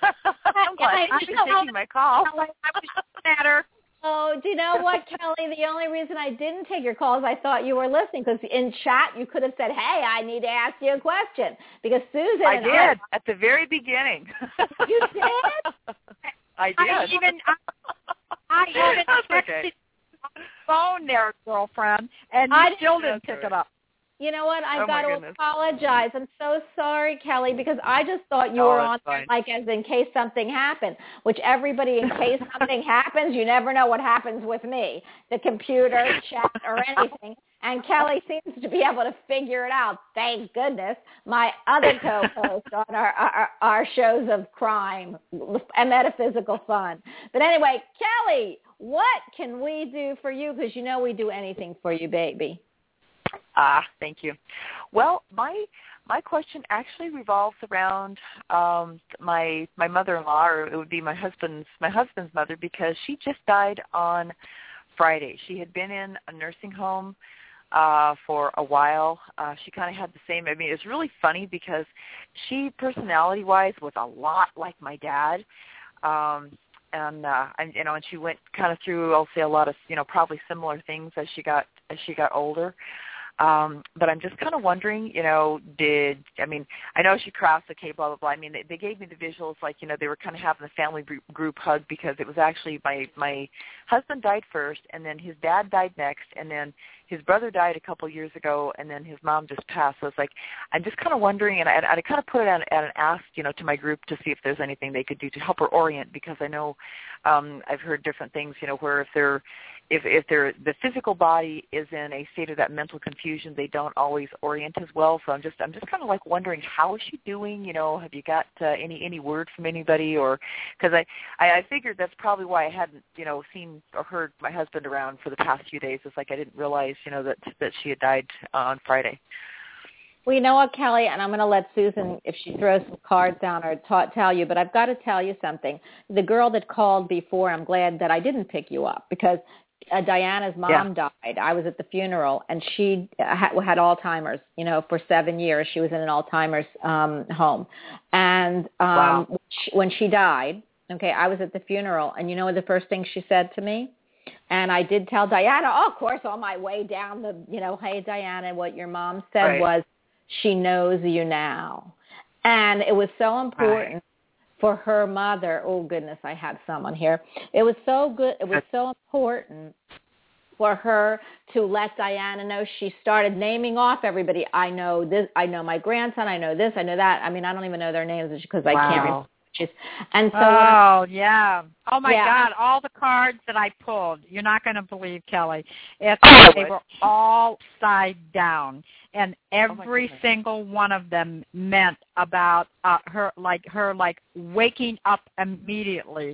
I'm glad you've been taking my call. I was matter. Oh, do you know what, Kelly? The only reason I didn't take your calls, I thought you were listening, because in chat you could have said, hey, I need to ask you a question. Because Susan I and did I, at the very beginning. You did? I did. I even, I, I even texted okay. the phone there, girlfriend, and I you still didn't pick right. it up. You know what? I've Oh, got my to goodness. apologize. I'm so sorry, Kelly, because I just thought you Oh, were that's on there fine. like as in case something happened, which everybody, in case something happens, you never know what happens with me, the computer, chat, or anything. And Kelly seems to be able to figure it out. Thank goodness. My other co-host on our, our, our shows of crime and metaphysical fun. But anyway, Kelly, what can we do for you? Because you know we do anything for you, baby. Ah, thank you. Well, my my question actually revolves around um, my my mother-in-law, or it would be my husband's my husband's mother, because she just died on Friday. She had been in a nursing home uh, for a while. Uh, she kind of had the same. I mean, it's really funny because she, personality-wise, was a lot like my dad. Um, and uh, and you know, and she went kind of through, I'll say, a lot of, you know, probably similar things as she got as she got older. Um, but I'm just kind of wondering, you know, did, I mean, I know she crossed, okay, blah, blah, blah. I mean, they, they gave me the visuals like, you know, they were kind of having the family group hug, because it was actually my, my husband died first, and then his dad died next, and then his brother died a couple years ago, and then his mom just passed. So it's like, I'm just kind of wondering, and I, I kind of put it on, at an ask, you know, to my group to see if there's anything they could do to help her orient, because I know um, I've heard different things, you know, where if they're, If if they're, the physical body is in a state of that mental confusion, they don't always orient as well. So I'm just I'm just kind of like wondering, how is she doing? You know, have you got uh, any any word from anybody? Or because I, I I figured that's probably why I hadn't, you know, seen or heard my husband around for the past few days. It's like I didn't realize, you know, that that she had died uh, on Friday. Well, you know what, Kelly, and I'm going to let Susan, if she throws some cards down, or ta- tell you, but I've got to tell you something. The girl that called before, I'm glad that I didn't pick you up, because uh, Diana's mom yeah. died. I was at the funeral, and she had, had Alzheimer's, you know, for seven years. She was in an Alzheimer's um, home. And um, wow. when she died, okay, I was at the funeral, and you know what the first thing she said to me? And I did tell Diana, oh, of course, on my way down the, you know, hey, Diana, what your mom said right. was, she knows you now. And it was so important right. for her mother. Oh, goodness, I had someone here. It was so good. It was so important for her to let Diana know. She started naming off everybody. I know this. I know my grandson. I know this. I know that. I mean, I don't even know their names because I wow. can't remember She's, and so oh yeah, oh my yeah. God, all the cards that I pulled, you're not going to believe, Kelly. It's Oh, they what? were all side down, and every goodness. single one of them meant about uh, her, like her, like waking up immediately,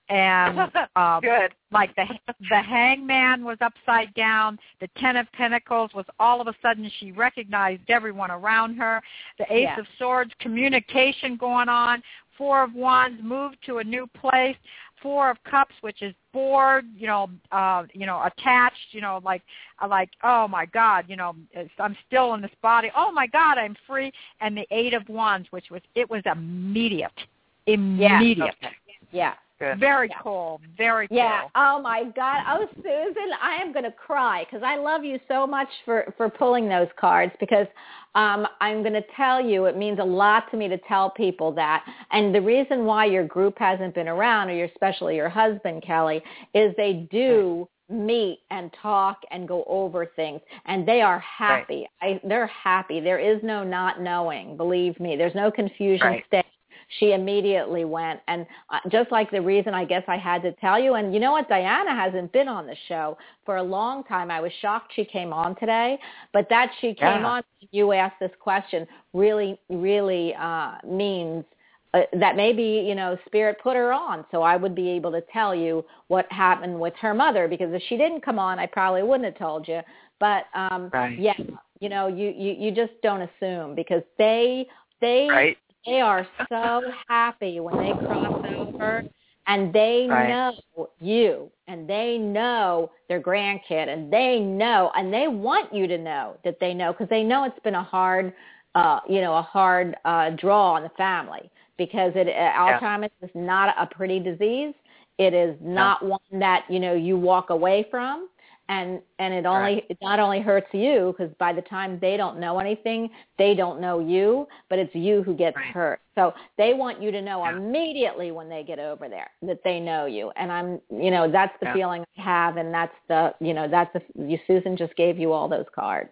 and uh, Good. like the the hangman was upside down. The Ten of Pentacles was all of a sudden she recognized everyone around her. The Ace Yeah. of Swords, communication going on. Four of Wands, moved to a new place. Four of Cups, which is bored, you know, uh, you know, attached, you know, like, like, oh my God, you know, it's, I'm still in this body. Oh my God, I'm free. And the Eight of Wands, which was, it was immediate, immediate. Okay. yeah. Good. Very Yeah. cool, very cool. Yeah. Oh my God. Oh, Susan, I am going to cry because I love you so much for, for pulling those cards because um, I'm going to tell you it means a lot to me to tell people that. And the reason why your group hasn't been around, or your, especially your husband, Kelly, is they do meet and talk and go over things, and they are happy. Right. I, they're happy. There is no not knowing. Believe me. There's no confusion. Right. Stay. She immediately went, and uh, just like the reason I guess I had to tell you, and you know what, Diana hasn't been on the show for a long time. I was shocked she came on today, but that she came Yeah. on, you asked this question, really, really uh, means uh, that maybe, you know, Spirit put her on, so I would be able to tell you what happened with her mother, because if she didn't come on, I probably wouldn't have told you. But, um, right. yeah, you know, you, you, you just don't assume, because they, they, right. They are so happy when they cross over, and they right. know you, and they know their grandkid, and they know, and they want you to know that they know, because they know it's been a hard, uh, you know, a hard uh, draw on the family, because it, uh, yeah. Alzheimer's is not a pretty disease. It is not no. one that, you know, you walk away from. And and it only right. it not only hurts you, because by the time they don't know anything, they don't know you, but it's you who gets right. hurt. So they want you to know yeah. immediately when they get over there that they know you. And I'm, you know, that's the yeah. feeling I have, and that's the, you know, that's the, you, Susan just gave you all those cards.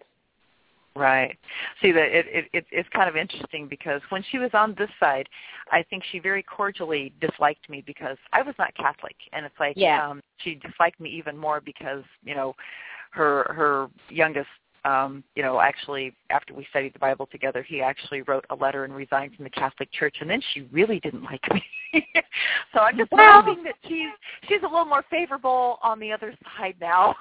Right. See, that it, it, it it's kind of interesting, because when she was on this side, I think she very cordially disliked me because I was not Catholic, and it's like yeah. um, she disliked me even more because, you know, her her youngest, um, you know, actually after we studied the Bible together, he actually wrote a letter and resigned from the Catholic Church, and then she really didn't like me. So I'm just well, hoping that she's she's a little more favorable on the other side now.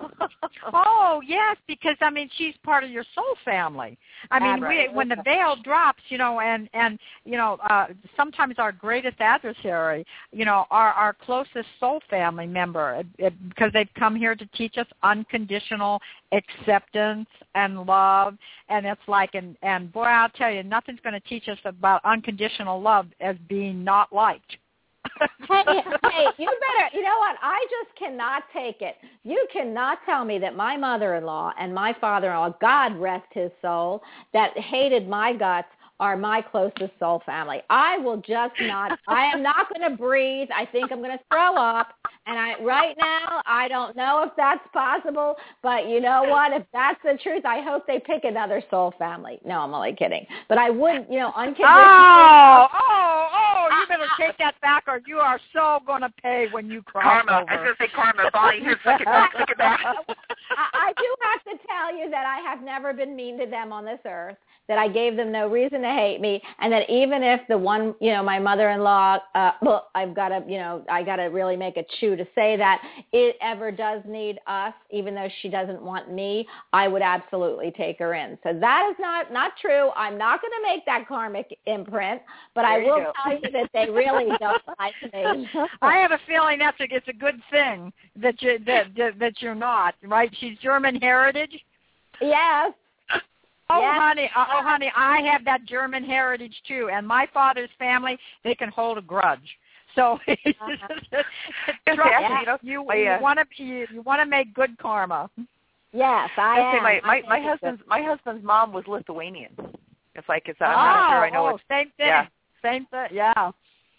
Oh yes, because I mean she's part of your soul family. I mean, Right. we, when the veil drops, you know, and and you know, uh, sometimes our greatest adversary, you know, our our closest soul family member, it, it, because they've come here to teach us unconditional acceptance and love, and it's like, and and boy, I'll tell you, nothing's going to teach us about unconditional love as being not liked. hey, hey, you better, you know what, I just cannot take it. You cannot tell me that my mother-in-law and my father-in-law, God rest his soul, that hated my guts, are my closest soul family. I will just not, I am not going to breathe. I think I'm going to throw up. And I, right now, I don't know if that's possible, but you know what? If that's the truth, I hope they pick another soul family. No, I'm only kidding. But I would, you know, unconditionally. Oh, oh, oh, you better take that back, or you are so going to pay when you cross Karma. over. I was going to say karma. Bonnie, here, look at that. Look at that. I, I do have to tell you that I have never been mean to them on this earth, that I gave them no reason to hate me, and that even if the one, you know, my mother-in-law, uh, well, I've got to, you know, I got to really make a chew to say that it ever does need us, even though she doesn't want me, I would absolutely take her in. So that is not, not true. I'm not going to make that karmic imprint, but There I you will go. tell you that they really don't like me. I have a feeling that's a, it's a good thing that you that, that that you're not, right? She's German heritage. Yes. Oh, Yes. honey, oh, honey, I have that German heritage too, and my father's family, they can hold a grudge. So, Uh-huh. trust Yeah. me, you, Oh, yeah. you want to you, you want to make good karma. Yes, I I say am. my my, I my think it's husband's my husband's mom was Lithuanian. It's like it's I'm oh, not sure I know oh, what. same thing. Yeah. Same thing. Yeah.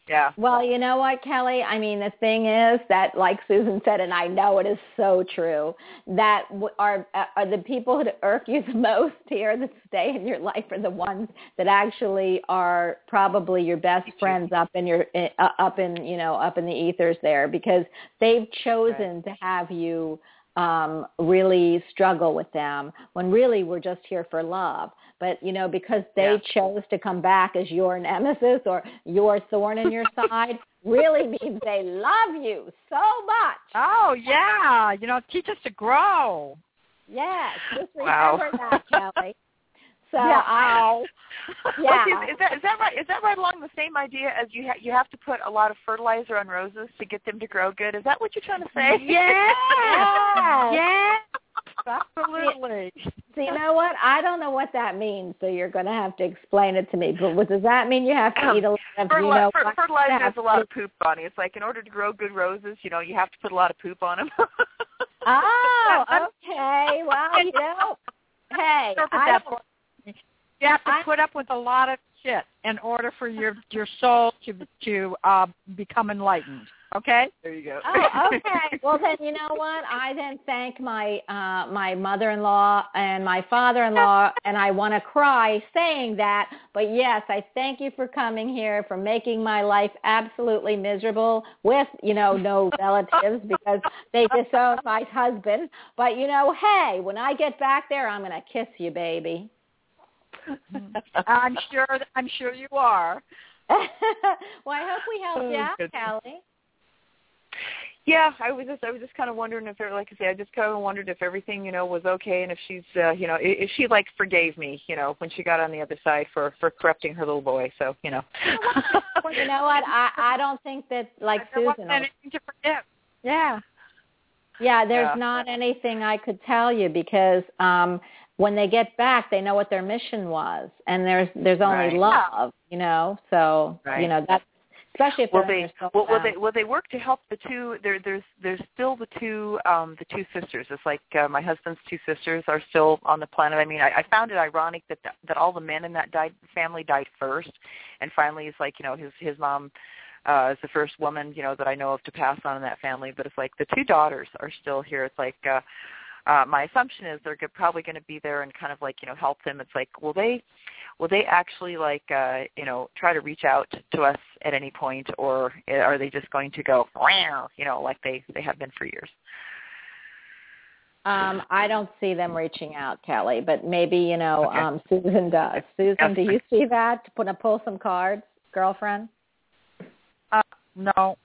Yeah. Well, you know what, Kelly? I mean, the thing is that, like Susan said, and I know it is so true, that w- are are the people that irk you the most here that stay in your life are the ones that actually are probably your best friends up in your uh, up in you know up in the ethers there, because they've chosen right. to have you um, really struggle with them when really we're just here for love. But, you know, because they yeah. chose to come back as your nemesis or your thorn in your side really means they love you so much. Oh, yeah. You know, teach us to grow. Yes. Just remember wow. that, Kelly. So, yeah. I, yeah. Okay, is, is, that, is that right? Is that right along the same idea as you ha- you have to put a lot of fertilizer on roses to get them to grow good? Is that what you're trying to say? Yeah. yeah. yeah. Absolutely. So you know what? I don't know what that means, so you're going to have to explain it to me. But what, does that mean you have to eat a lot of, Fertili- you know, fer- fertilizer has a lot of poop on it. It's like in order to grow good roses, you know, you have to put a lot of poop on them. Oh, okay. Well, you know, hey, I don't, you have to I, put up with a lot of shit in order for your your soul to to uh, become enlightened. Okay? There you go. Oh, okay. Well, then, you know what? I then thank my uh, my mother-in-law and my father-in-law, and I want to cry saying that. But, yes, I thank you for coming here, for making my life absolutely miserable with, you know, no relatives because they disowned my husband. But, you know, hey, when I get back there, I'm going to kiss you, baby. I'm sure I'm sure you are. Well, I hope we helped you out, Callie. Yeah, I was just I was just kind of wondering if, like I say, I just kind of wondered if everything, you know, was okay, and if she's, uh, you know, if she like forgave me, you know, when she got on the other side for for corrupting her little boy. So, you know. Well, you know what? I I don't think that like there Susan. wasn't anything to forgive. Yeah. Yeah, there's yeah. not anything I could tell you because um when they get back, they know what their mission was, and there's there's only right. love, you know. So right. you know that's. Especially if will they're they will, will they will they work to help the two? There there's there's still the two um, the two sisters. It's like uh, my husband's two sisters are still on the planet. I mean, I, I found it ironic that the, that all the men in that died, family died first, and finally it's like, you know, his his mom uh, is the first woman, you know, that I know of to pass on in that family. But it's like the two daughters are still here. It's like. Uh, Uh, my assumption is they're probably going to be there and kind of like, you know, help them. It's like, will they, will they actually like, uh, you know, try to reach out to us at any point, or are they just going to go, you know, like they, they have been for years? Um, I don't see them reaching out, Kelly, but maybe, you know, okay. um, Susan does. Susan, do you see that? Put a pull some cards, girlfriend? Uh, no.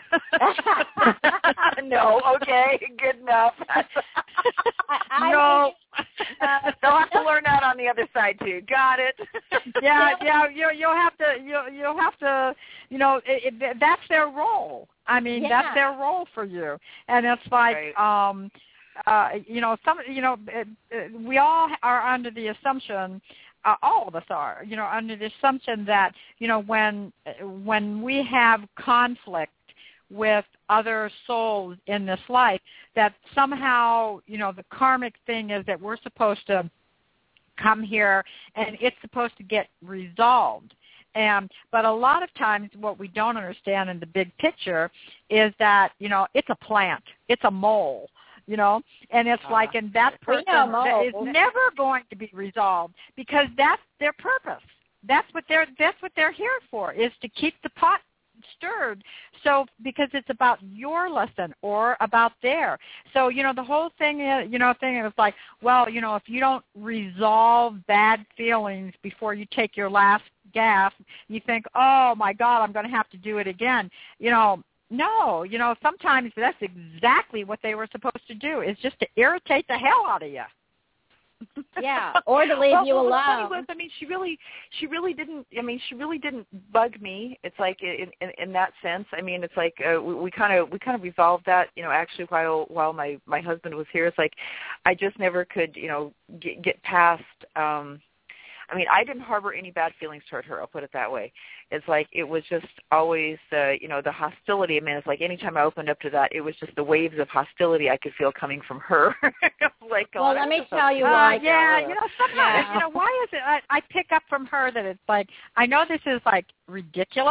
No, okay, good enough. I, I no, think, uh, they'll have to learn that on the other side too. Got it. Yeah, yeah. You you'll have to you you'll have to you know it, it, that's their role. I mean, yeah. that's their role for you, and it's like right. um, uh, you know, some you know, it, it, we all are under the assumption. Uh, all of us are, you know, under the assumption that, you know, when when we have conflict with other souls in this life, that somehow, you know, the karmic thing is that we're supposed to come here and it's supposed to get resolved. And but a lot of times what we don't understand in the big picture is that, you know, it's a plant, it's a mole. You know, and it's uh, like, and that person that is never going to be resolved because that's their purpose. That's what they're that's what they're here for, is to keep the pot stirred. So because it's about your lesson or about their. So, you know, the whole thing is, you know, thing is like, well, you know, if you don't resolve bad feelings before you take your last gasp, you think, oh my God, I'm going to have to do it again. You know. No, you know, sometimes that's exactly what they were supposed to do, is just to irritate the hell out of you. Yeah, or to leave well, you well, alone. The funny was, I mean, she really, she really didn't. I mean, she really didn't bug me. It's like in in, in that sense. I mean, it's like uh, we kind of we kind of resolved that. You know, actually, while while my my husband was here, it's like I just never could, you know, get get past. Um, I mean, I didn't harbor any bad feelings toward her. I'll put it that way. It's like it was just always, uh, you know, the hostility. I mean, it's like anytime I opened up to that, it was just the waves of hostility I could feel coming from her. Like, well, let me tell you uh, why. Yeah, you know, sometimes, yeah. you know, why is it? I, I pick up from her that it's like, I know this is like ridiculous,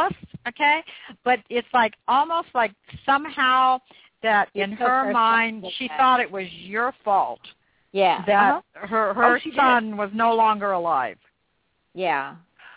okay? But it's like almost like somehow that You in took her her mind son she away. thought it was your fault Yeah. that Uh-huh. her her Oh, she son was no longer alive. Yeah.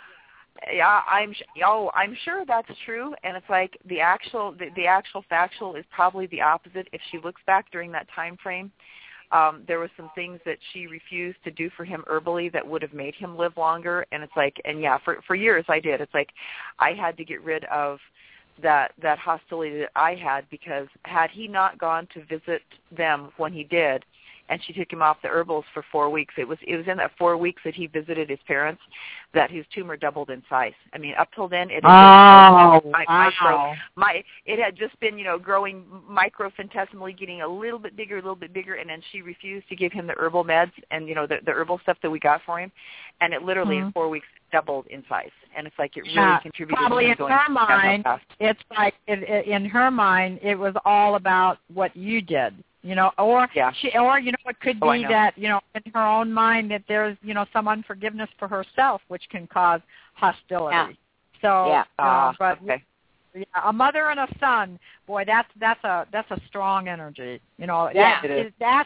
Yeah, I'm oh, I'm sure that's true, and it's like the actual the, the actual factual is probably the opposite. If she looks back during that time frame, um, there were some things that she refused to do for him herbally that would have made him live longer, and it's like, and yeah, for for years I did. It's like I had to get rid of that that hostility that I had, because had he not gone to visit them when he did, and she took him off the herbals for four weeks. It was it was in that four weeks that he visited his parents that his tumor doubled in size. I mean, up till then, it had Oh, been my, wow. micro, my it had just been, you know, growing microfinitesimally, getting a little bit bigger, a little bit bigger, and then she refused to give him the herbal meds and, you know, the, the herbal stuff that we got for him, and it literally Mm-hmm. in four weeks doubled in size. And it's like it really Yeah, contributed probably to him in going her down mind, fast. it's like it, it, in her mind, it was all about what you did, you know, or Yeah. she, or you know, it could Oh, I be know. that, you know, in her own mind that there's, you know, some unforgiveness for herself, which can cause hostility. Yeah. So, Yeah. you know, Ah, but okay. yeah, a mother and a son, boy, that's that's a that's a strong energy, you know. Yeah. that, It is. That's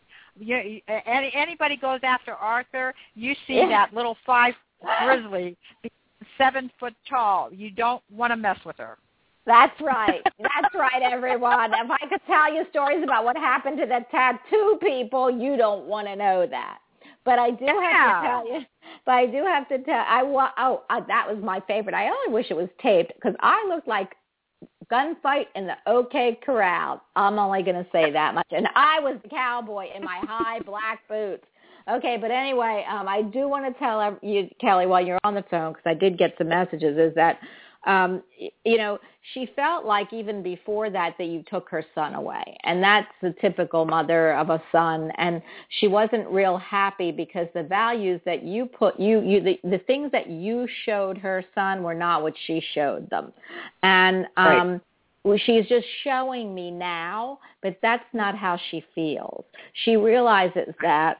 you, any, anybody goes after Arthur, you see Yeah. that little five grizzly, seven foot tall. You don't want to mess with her. That's right. That's right, everyone. If I could tell you stories about what happened to the tattoo people, you don't want to know that. But I do Yeah. have to tell you. But I do have to tell. I wa- Oh, uh, that was my favorite. I only wish it was taped because I looked like gunfight in the OK Corral. I'm only going to say that much. And I was the cowboy in my high black boots. Okay, but anyway, um, I do want to tell you, Kelly, while you're on the phone, because I did get some messages, is that, um, you know, she felt like even before that that you took her son away. And that's the typical mother of a son. And she wasn't real happy because the values that you put, you, you the, the things that you showed her son were not what she showed them. And um, right. she's just showing me now, but that's not how she feels. She realizes that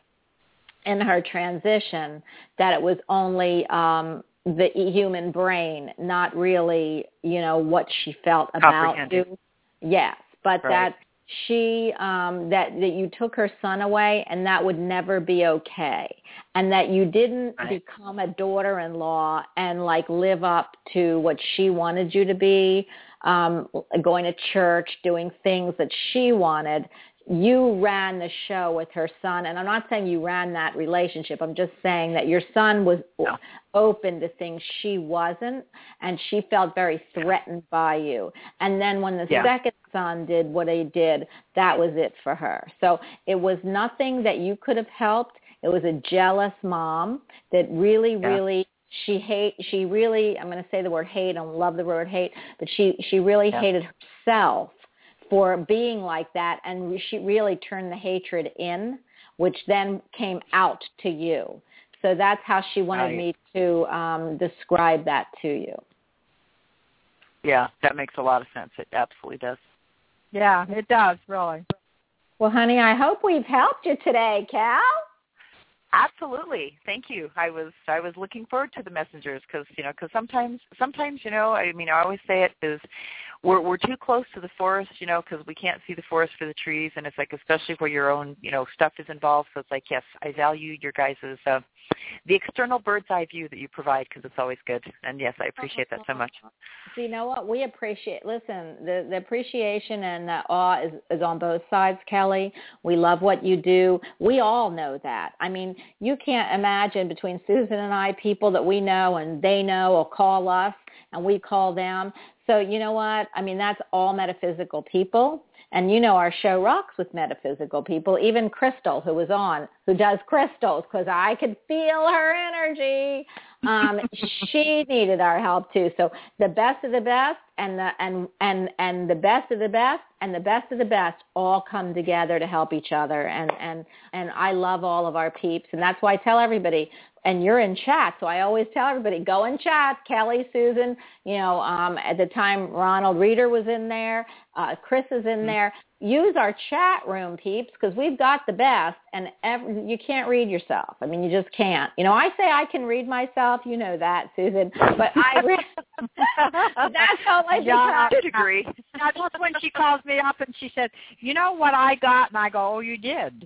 in her transition that it was only um, the human brain, not really, you know, what she felt about you. Yes, but right. that she, um, that, that you took her son away and that would never be okay. And that you didn't right. become a daughter-in-law and like live up to what she wanted you to be, um, going to church, doing things that she wanted. You ran the show with her son, and I'm not saying you ran that relationship. I'm just saying that your son was no. open to things she wasn't, and she felt very threatened by you. And then when the yeah. second son did what he did, that was it for her. So it was nothing that you could have helped. It was a jealous mom that really, yeah. really, she hate, she really, I'm going to say the word hate, I don't love the word hate, but she, she really yeah. hated herself for being like that, and she really turned the hatred in, which then came out to you. So that's how she wanted right. me to um, describe that to you. Yeah, that makes a lot of sense. It absolutely does. Yeah, it does, really. Well, honey, I hope we've helped you today, Cal. Absolutely, thank you. I was I was looking forward to the messengers because you know because sometimes sometimes you know I mean I always say it is we're we're too close to the forest, you know, because we can't see the forest for the trees, and it's like especially where your own you know stuff is involved. So it's like yes, I value your guys' uh, the external bird's eye view that you provide because it's always good, and yes, I appreciate that so much. So you know what we appreciate? Listen, the the appreciation and the awe is is on both sides, Kelly. We love what you do. We all know that. I mean, you can't imagine between Susan and I people that we know and they know or call us and we call them. So you know what? I mean, that's all metaphysical people. And you know our show rocks with metaphysical people, even Crystal, who was on, who does crystals, because I could feel her energy. Um, she needed our help too. So the best of the best and the and, and and the best of the best and the best of the best all come together to help each other. And, and, and I love all of our peeps. And that's why I tell everybody, and you're in chat. So I always tell everybody, go in chat. Kelly, Susan, you know, um, at the time Ronald Reeder was in there. Uh, Chris is in there. Use our chat room, peeps, because we've got the best, and every, you can't read yourself. I mean, you just can't. You know, I say I can read myself. You know that, Susan. But I read. That's all I yeah, I did agree. That's when she calls me up and she said, you know what I got? And I go, oh, you did.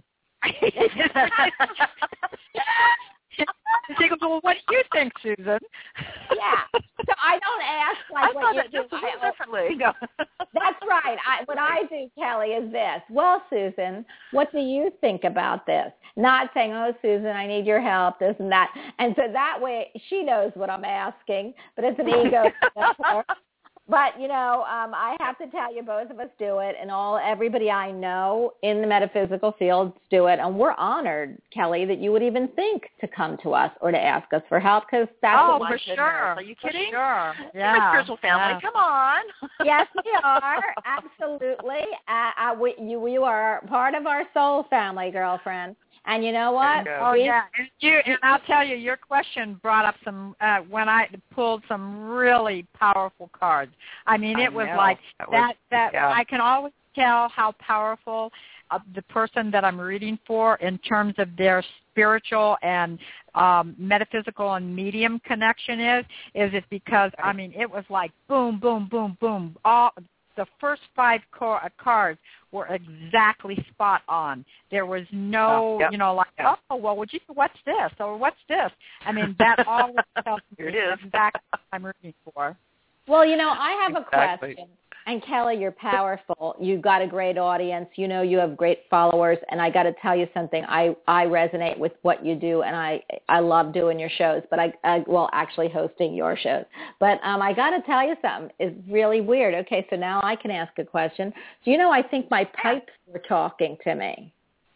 She goes, well, what do you think, Susan? Yeah. So I don't ask like I what thought you that do. just a little differently. No. That's right. I, what I do, Kelly, is this. Well, Susan, what do you think about this? Not saying, oh, Susan, I need your help, this and that. And so that way she knows what I'm asking, but it's an ego. But, you know, um, I have to tell you, both of us do it, and all everybody I know in the metaphysical fields do it. And we're honored, Kelly, that you would even think to come to us or to ask us for help, because that's oh, what for we sure. Are you kidding? For sure. Yeah. My spiritual family. Yeah. Come on. Yes, we are. Absolutely. Uh, uh, we, you, you are part of our soul family, girlfriend. And you know what? You oh, we, yeah. And, you, and I'll tell you, your question brought up some, uh, when I pulled some really powerful cards. I mean, it I was know. like that, that, was, that yeah. I can always tell how powerful uh, the person that I'm reading for in terms of their spiritual and um, metaphysical and medium connection is, is it because, I mean, it was like boom, boom, boom, boom, all the first five car- cards were exactly spot on. There was no, uh, yep. you know, like, yep. oh, well, would you, what's this? Or what's this? I mean, that always tells me Here it is. exactly what I'm rooting for. Well, you know, I have a Exactly. question. And Kelly, you're powerful. You've got a great audience. You know, you have great followers. And I got to tell you something. I, I resonate with what you do, and I I love doing your shows. But I, I well, actually hosting your shows. But um, I got to tell you something. It's really weird. Okay, so now I can ask a question. Do you know? I think my pipes were talking to me.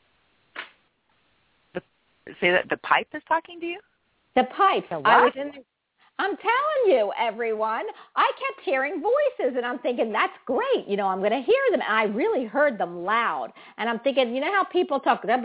The, say that the pipe is talking to you? The pipes. The I was what? in. The, I'm telling you, everyone, I kept hearing voices, and I'm thinking, that's great. You know, I'm going to hear them. And I really heard them loud. And I'm thinking, you know how people talk like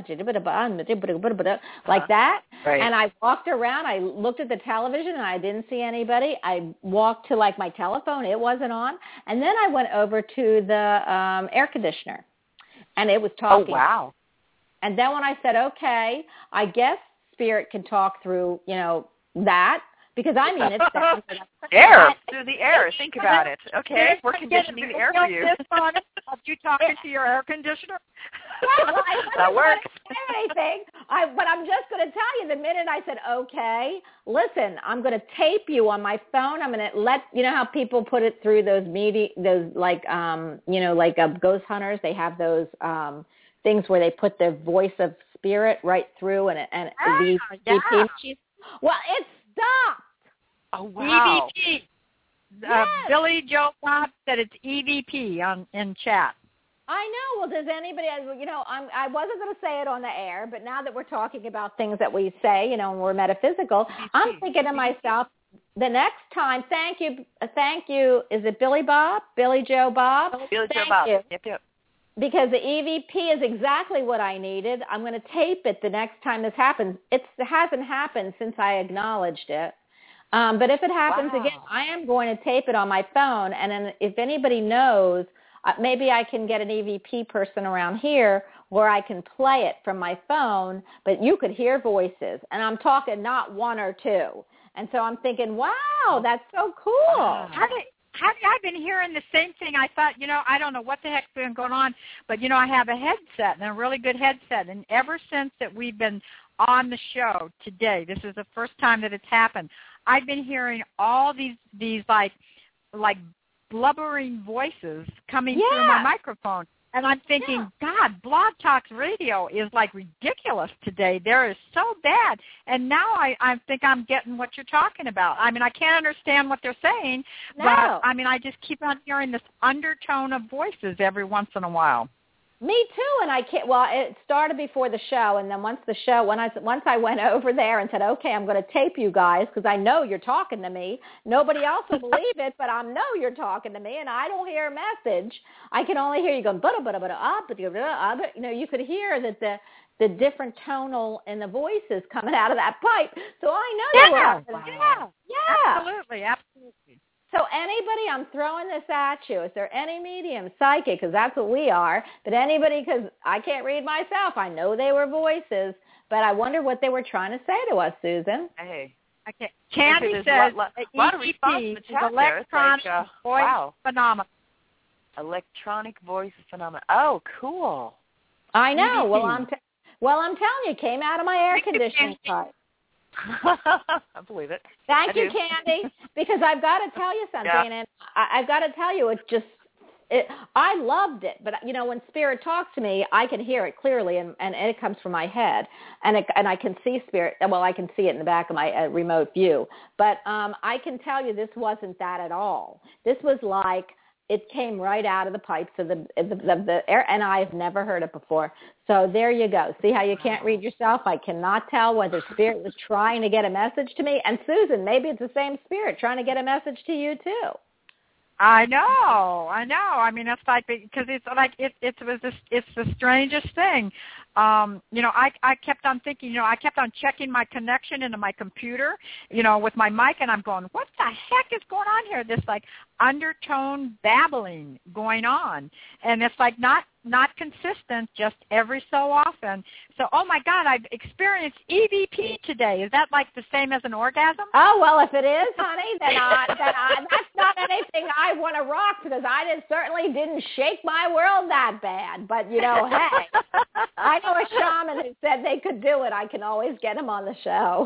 that? Right. And I walked around. I looked at the television, and I didn't see anybody. I walked to, like, my telephone. It wasn't on. And then I went over to the um, air conditioner, and it was talking. Oh, wow. And then when I said, okay, I guess spirit can talk through, you know, that. Because, I mean, it's air, through the air. Think about it. Okay, we're conditioning the air for you. Of you talking to your air conditioner? Yeah, well, I that works. Say anything, I, but I'm just going to tell you, the minute I said, okay, listen, I'm going to tape you on my phone. I'm going to let, you know how people put it through those media, those like, um, you know, like uh, ghost hunters, they have those um, things where they put their voice of spirit right through and, and ah, the yeah. E V P. Well, it's stopped. Oh, wow. E V P. Yes. Uh, Billy Joe Bob said it's E V P on in chat. I know. Well, does anybody, you know, I'm, I wasn't going to say it on the air, but now that we're talking about things that we say, you know, and we're metaphysical, I'm thinking to myself, the next time, thank you, thank you, is it Billy Bob? Billy Joe Bob? Billy thank Joe Bob. You. Yep, yep. Because the E V P is exactly what I needed. I'm going to tape it the next time this happens. It's, it hasn't happened since I acknowledged it. Um, but if it happens wow. again, I am going to tape it on my phone. And then if anybody knows, uh, maybe I can get an E V P person around here where I can play it from my phone, but you could hear voices. And I'm talking not one or two. And so I'm thinking, wow, that's so cool. Wow. How did, how did, I've been hearing the same thing. I thought, you know, I don't know what the heck's been going on, but, you know, I have a headset and a really good headset. And ever since that we've been on the show today, this is the first time that it's happened, I've been hearing all these, these like, like blubbering voices coming yeah. through my microphone. And I'm thinking, yeah. God, Blog Talk Radio is like ridiculous today. There is so bad. And now I, I think I'm getting what you're talking about. I mean, I can't understand what they're saying, no. but I mean, I just keep on hearing this undertone of voices every once in a while. Me too, and I can't. Well, it started before the show, and then once the show, when I once I went over there and said, "Okay, I'm going to tape you guys because I know you're talking to me." Nobody else will believe it, but I know you're talking to me, and I don't hear a message. I can only hear you going, "Bada bada bada up," but you know, you could hear that the the different tonal in the voices coming out of that pipe. So I know yeah, they were. Yeah, yeah, absolutely, absolutely. So anybody, I'm throwing this at you. Is there any medium, psychic, because that's what we are, but anybody, because I can't read myself. I know they were voices, but I wonder what they were trying to say to us, Susan. Hey. Okay. Candy There's says a lot, lot, lot of response in the chat there. It's electronic like, uh, voice wow. phenomenon. Electronic voice phenomenon. Oh, cool. I know. E V P. Well, I'm t- well, I'm telling you, it came out of my air conditioning pipe. I believe it. Thank I you, do. Candy, because I've got to tell you something, Yeah. and I, I've got to tell you, it's just, it, I loved it, but, you know, when Spirit talks to me, I can hear it clearly, and, and, and it comes from my head, and it, and I can see Spirit, well, I can see it in the back of my uh, remote view, but um, I can tell you this wasn't that at all. This was like, it came right out of the pipes of the, the, the, the air, and I've never heard it before. So there you go. See how you can't read yourself? I cannot tell whether Spirit was trying to get a message to me. And Susan, maybe it's the same Spirit trying to get a message to you too. I know, I know. I mean, it's like because it's like it. It was this. It's the strangest thing. Um, you know, I I kept on thinking. You know, I kept on checking my connection into my computer. You know, with my mic, and I'm going, what the heck is going on here? This like undertone babbling going on, and it's like not not consistent, just every so often. So, oh my God, I've experienced E V P today. Is that like the same as an orgasm? Oh, well, if it is, honey, then, I, then I, that's not anything I want to rock because I did, certainly didn't shake my world that bad. But, you know, hey, I know a shaman who said they could do it. I can always get him on the show.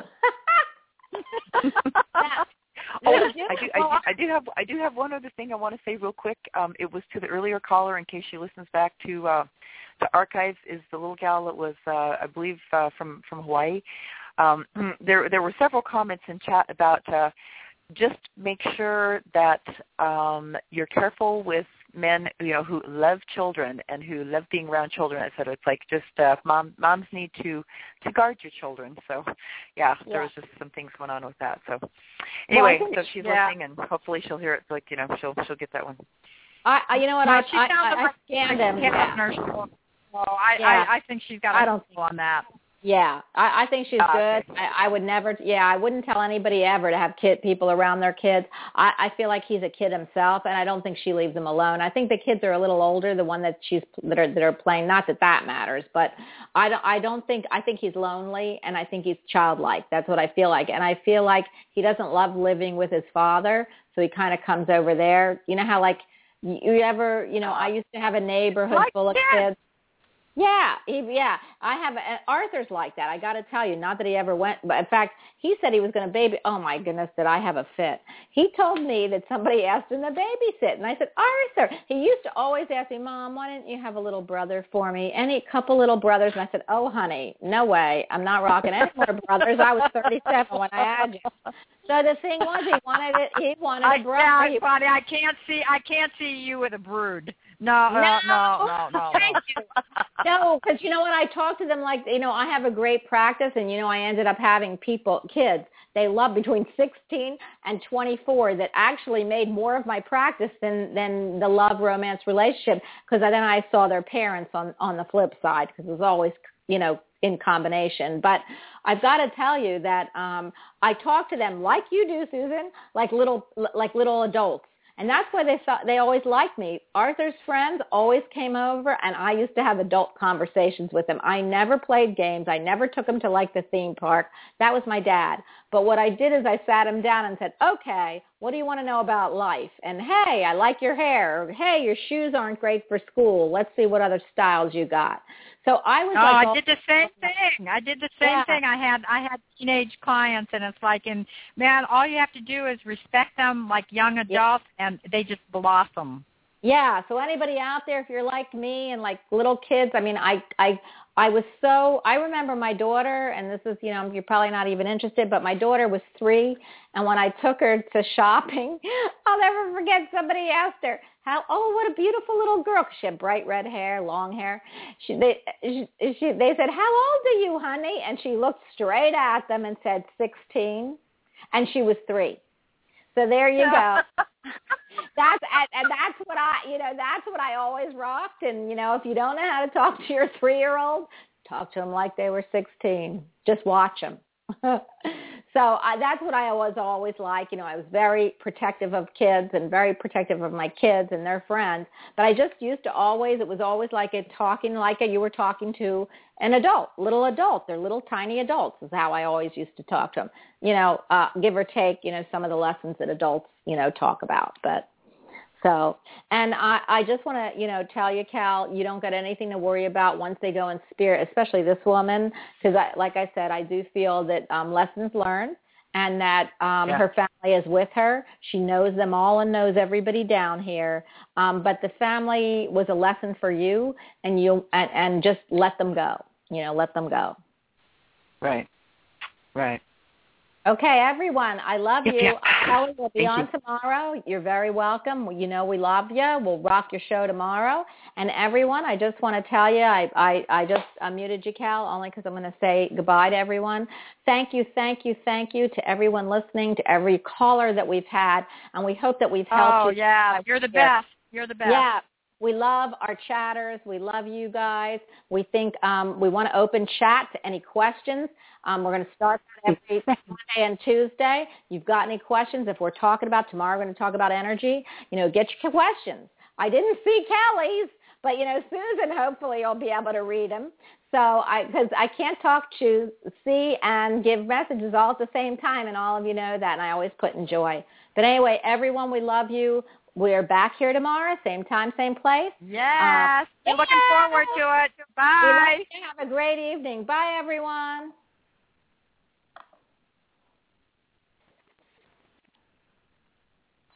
now, Oh, I do, I do, I do have, I do have one other thing I want to say real quick. Um, it was to the earlier caller, in case she listens back to uh, the archives. Is the little gal that was, uh, I believe, uh, from from Hawaii. Um, there, there were several comments in chat about uh, just make sure that um, you're careful with men, you know, who love children and who love being around children, et cetera. It's like just uh, mom, moms need to, to guard your children. So, yeah, yeah, there was just some things going on with that. So, anyway, well, so she's yeah. listening, and hopefully she'll hear it. Like, you know, she'll she'll get that one. I, I you know what? No, I, she I, sounds I, like I scanned him. Yeah. Nurse. Oh, I, yeah. I, I think she's got a I don't on that. Yeah, I, I think she's uh, good. okay. I, I would never, yeah, I wouldn't tell anybody ever to have kid people around their kids. I, I feel like he's a kid himself, and I don't think she leaves him alone. I think the kids are a little older, the one that she's that are that are playing. Not that that matters, but I don't. I don't think. I think he's lonely, and I think he's childlike. That's what I feel like, and I feel like he doesn't love living with his father, so he kind of comes over there. You know how like you, you ever, you know, I used to have a neighborhood like full of that. kids. Yeah, he, yeah. I have a, Arthur's like that. I got to tell you, not that he ever went, but in fact, he said he was going to baby. Oh my goodness, did I have a fit? He told me that somebody asked him to babysit, and I said, Arthur. He used to always ask me, Mom, why didn't you have a little brother for me? Any couple little brothers? And I said, Oh, honey, no way. I'm not rocking any more brothers. I was thirty-seven when I had you. So the thing was, he wanted it. He wanted a brother. I, yeah, Bonnie, I can't see. I can't see you with a brood. No, no, no, no, no, no. Thank you. No, because you know what? I talk to them like, you know, I have a great practice, and you know, I ended up having people, kids, they love between sixteen and twenty-four that actually made more of my practice than than the love romance relationship. Because then I saw their parents on on the flip side, because it was always, you know, in combination. But I've got to tell you that um, I talk to them like you do, Susan, like little like little adults. And that's why they thought they always liked me. Arthur's friends always came over, and I used to have adult conversations with them. I never played games. I never took them to, like, the theme park. That was my dad. But what I did is I sat him down and said, okay, what do you want to know about life? And, hey, I like your hair. Or, hey, your shoes aren't great for school. Let's see what other styles you got. So I was oh, like, I did the same thing. I did the same yeah. thing. I had I had teenage clients, and it's like, and man, all you have to do is respect them like young adults, yeah. and they just blossom. Yeah. So anybody out there, if you're like me and like little kids, I mean, I I I was so, I remember my daughter, and this is, you know, you're probably not even interested, but my daughter was three, and when I took her to shopping, I'll never forget, somebody asked her, how, oh, what a beautiful little girl. She had bright red hair, long hair. She, they, she, she, they said, how old are you, honey? And she looked straight at them and said, sixteen, and she was three. So there you go. That's and, and that's what I, you know, that's what I always rocked. And you know, if you don't know how to talk to your three-year-old, talk to them like they were sixteen. Just watch them. So I, that's what I was always like. You know, I was very protective of kids and very protective of my kids and their friends. But I just used to always, it was always like it talking like it, you were talking to an adult, little adult. They're little tiny adults is how I always used to talk to them. You know, uh, give or take, you know, some of the lessons that adults, you know, talk about. But so, and I, I just want to, you know, tell you, Cal, you don't got anything to worry about once they go in spirit, especially this woman, because I, like I said, I do feel that um, lessons learned and that um, yeah. her family is with her. She knows them all and knows everybody down here. Um, but the family was a lesson for you, and you and, and just let them go. You know, let them go. Right. Right. Okay, everyone, I love you. Yeah. Kelly will be Thank on you. tomorrow. You're very welcome. You know we love you. We'll rock your show tomorrow. And everyone, I just want to tell you, I, I, I just uh, muted you, Cal, only because I'm going to say goodbye to everyone. Thank you, thank you, thank you to everyone listening, to every caller that we've had, and we hope that we've helped Oh, you. yeah, you're the best. You're the best. Yeah. We love our chatters. We love you guys. We think um, we want to open chat to any questions. Um, we're going to start that every Monday and Tuesday. You've got any questions? If we're talking about tomorrow, we're going to talk about energy. You know, get your questions. I didn't see Kelly's, but, you know, Susan, hopefully you'll be able to read them. So I, because I can't talk to, see, and give messages all at the same time, and all of you know that, and I always put enjoy. But anyway, everyone, we love you. We're back here tomorrow, same time, same place. Yes. Uh, We're looking forward to it. Bye. Have a great evening. Bye, everyone.